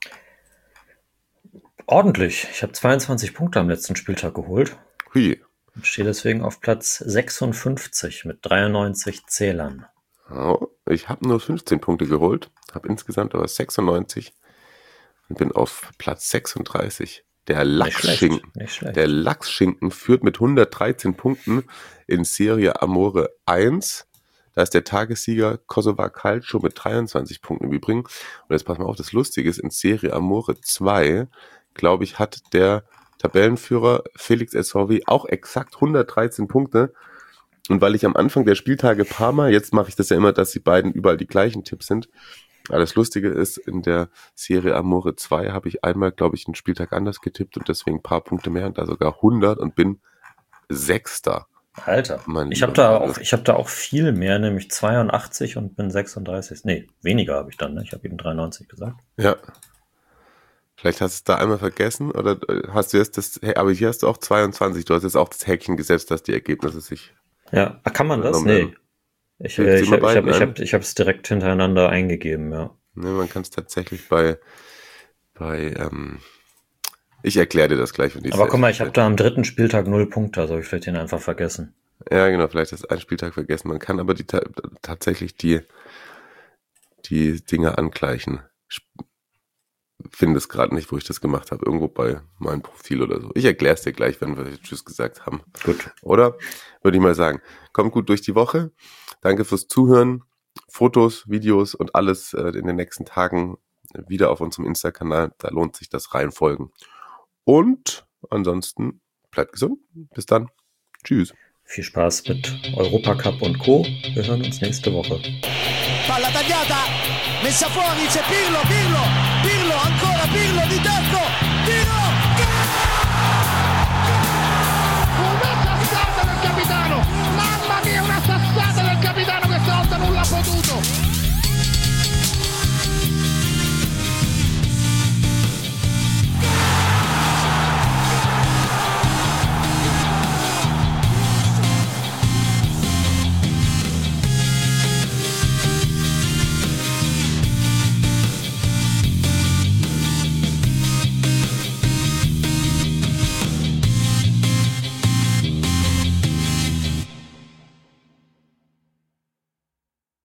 Ordentlich. Ich habe zweiundzwanzig Punkte am letzten Spieltag geholt. Hui. Und stehe deswegen auf Platz sechsundfünfzig mit dreiundneunzig Zählern. Oh, ich habe nur fünfzehn Punkte geholt, habe insgesamt aber sechsundneunzig und bin auf Platz sechsunddreißig. Der Lachsschinken, nicht schlecht. Der Lachsschinken führt mit hundertdreizehn Punkten in Serie Amore eins. Da ist der Tagessieger Kosovar Calcio mit dreiundzwanzig Punkten im Übrigen. Und jetzt pass mal auf, das Lustige ist, in Serie Amore zwei, glaube ich, hat der Tabellenführer Felix Essorvi auch exakt hundertdreizehn Punkte. Und weil ich am Anfang der Spieltage paar Mal, jetzt mache ich das ja immer, dass die beiden überall die gleichen Tipps sind. Aber das Lustige ist, in der Serie Amore zwei habe ich einmal, glaube ich, einen Spieltag anders getippt und deswegen ein paar Punkte mehr und da sogar hundert und bin Sechster. Alter, Mein ich habe da auch, ich habe da auch viel mehr, nämlich zweiundachtzig und bin sechsunddreißig. Nee, weniger habe ich dann, ne? Ich habe eben dreiundneunzig gesagt. Ja. Vielleicht hast du es da einmal vergessen oder hast du jetzt das, aber hier hast du auch zweiundzwanzig, du hast jetzt auch das Häkchen gesetzt, dass die Ergebnisse sich... Ja, Ach, kann man das? Nee. Ich, Willst äh, du ich mal habe ich hab, beiden ich ein? hab, ich hab's direkt hintereinander eingegeben, ja. Ne, man kann es tatsächlich bei, bei, ähm, ich erkläre dir das gleich, wenn die Aber guck mal, ich habe da am dritten Spieltag null Punkte, also habe ich vielleicht den einfach vergessen. Ja, genau, vielleicht hast du einen Spieltag vergessen. Man kann aber die ta- tatsächlich die, die Dinge angleichen. Ich finde es gerade nicht, wo ich das gemacht habe. Irgendwo bei meinem Profil oder so. Ich erkläre es dir gleich, wenn wir Tschüss gesagt haben. Gut. Oder? Würde ich mal sagen. Kommt gut durch die Woche. Danke fürs Zuhören. Fotos, Videos und alles äh, in den nächsten Tagen wieder auf unserem Insta-Kanal. Da lohnt sich das reinfolgen. Und ansonsten bleibt gesund. Bis dann. Tschüss. Viel Spaß mit Europacup und Co. Wir hören uns nächste Woche. Palla tagliata, messa fuori, c'è Pirlo, Pirlo,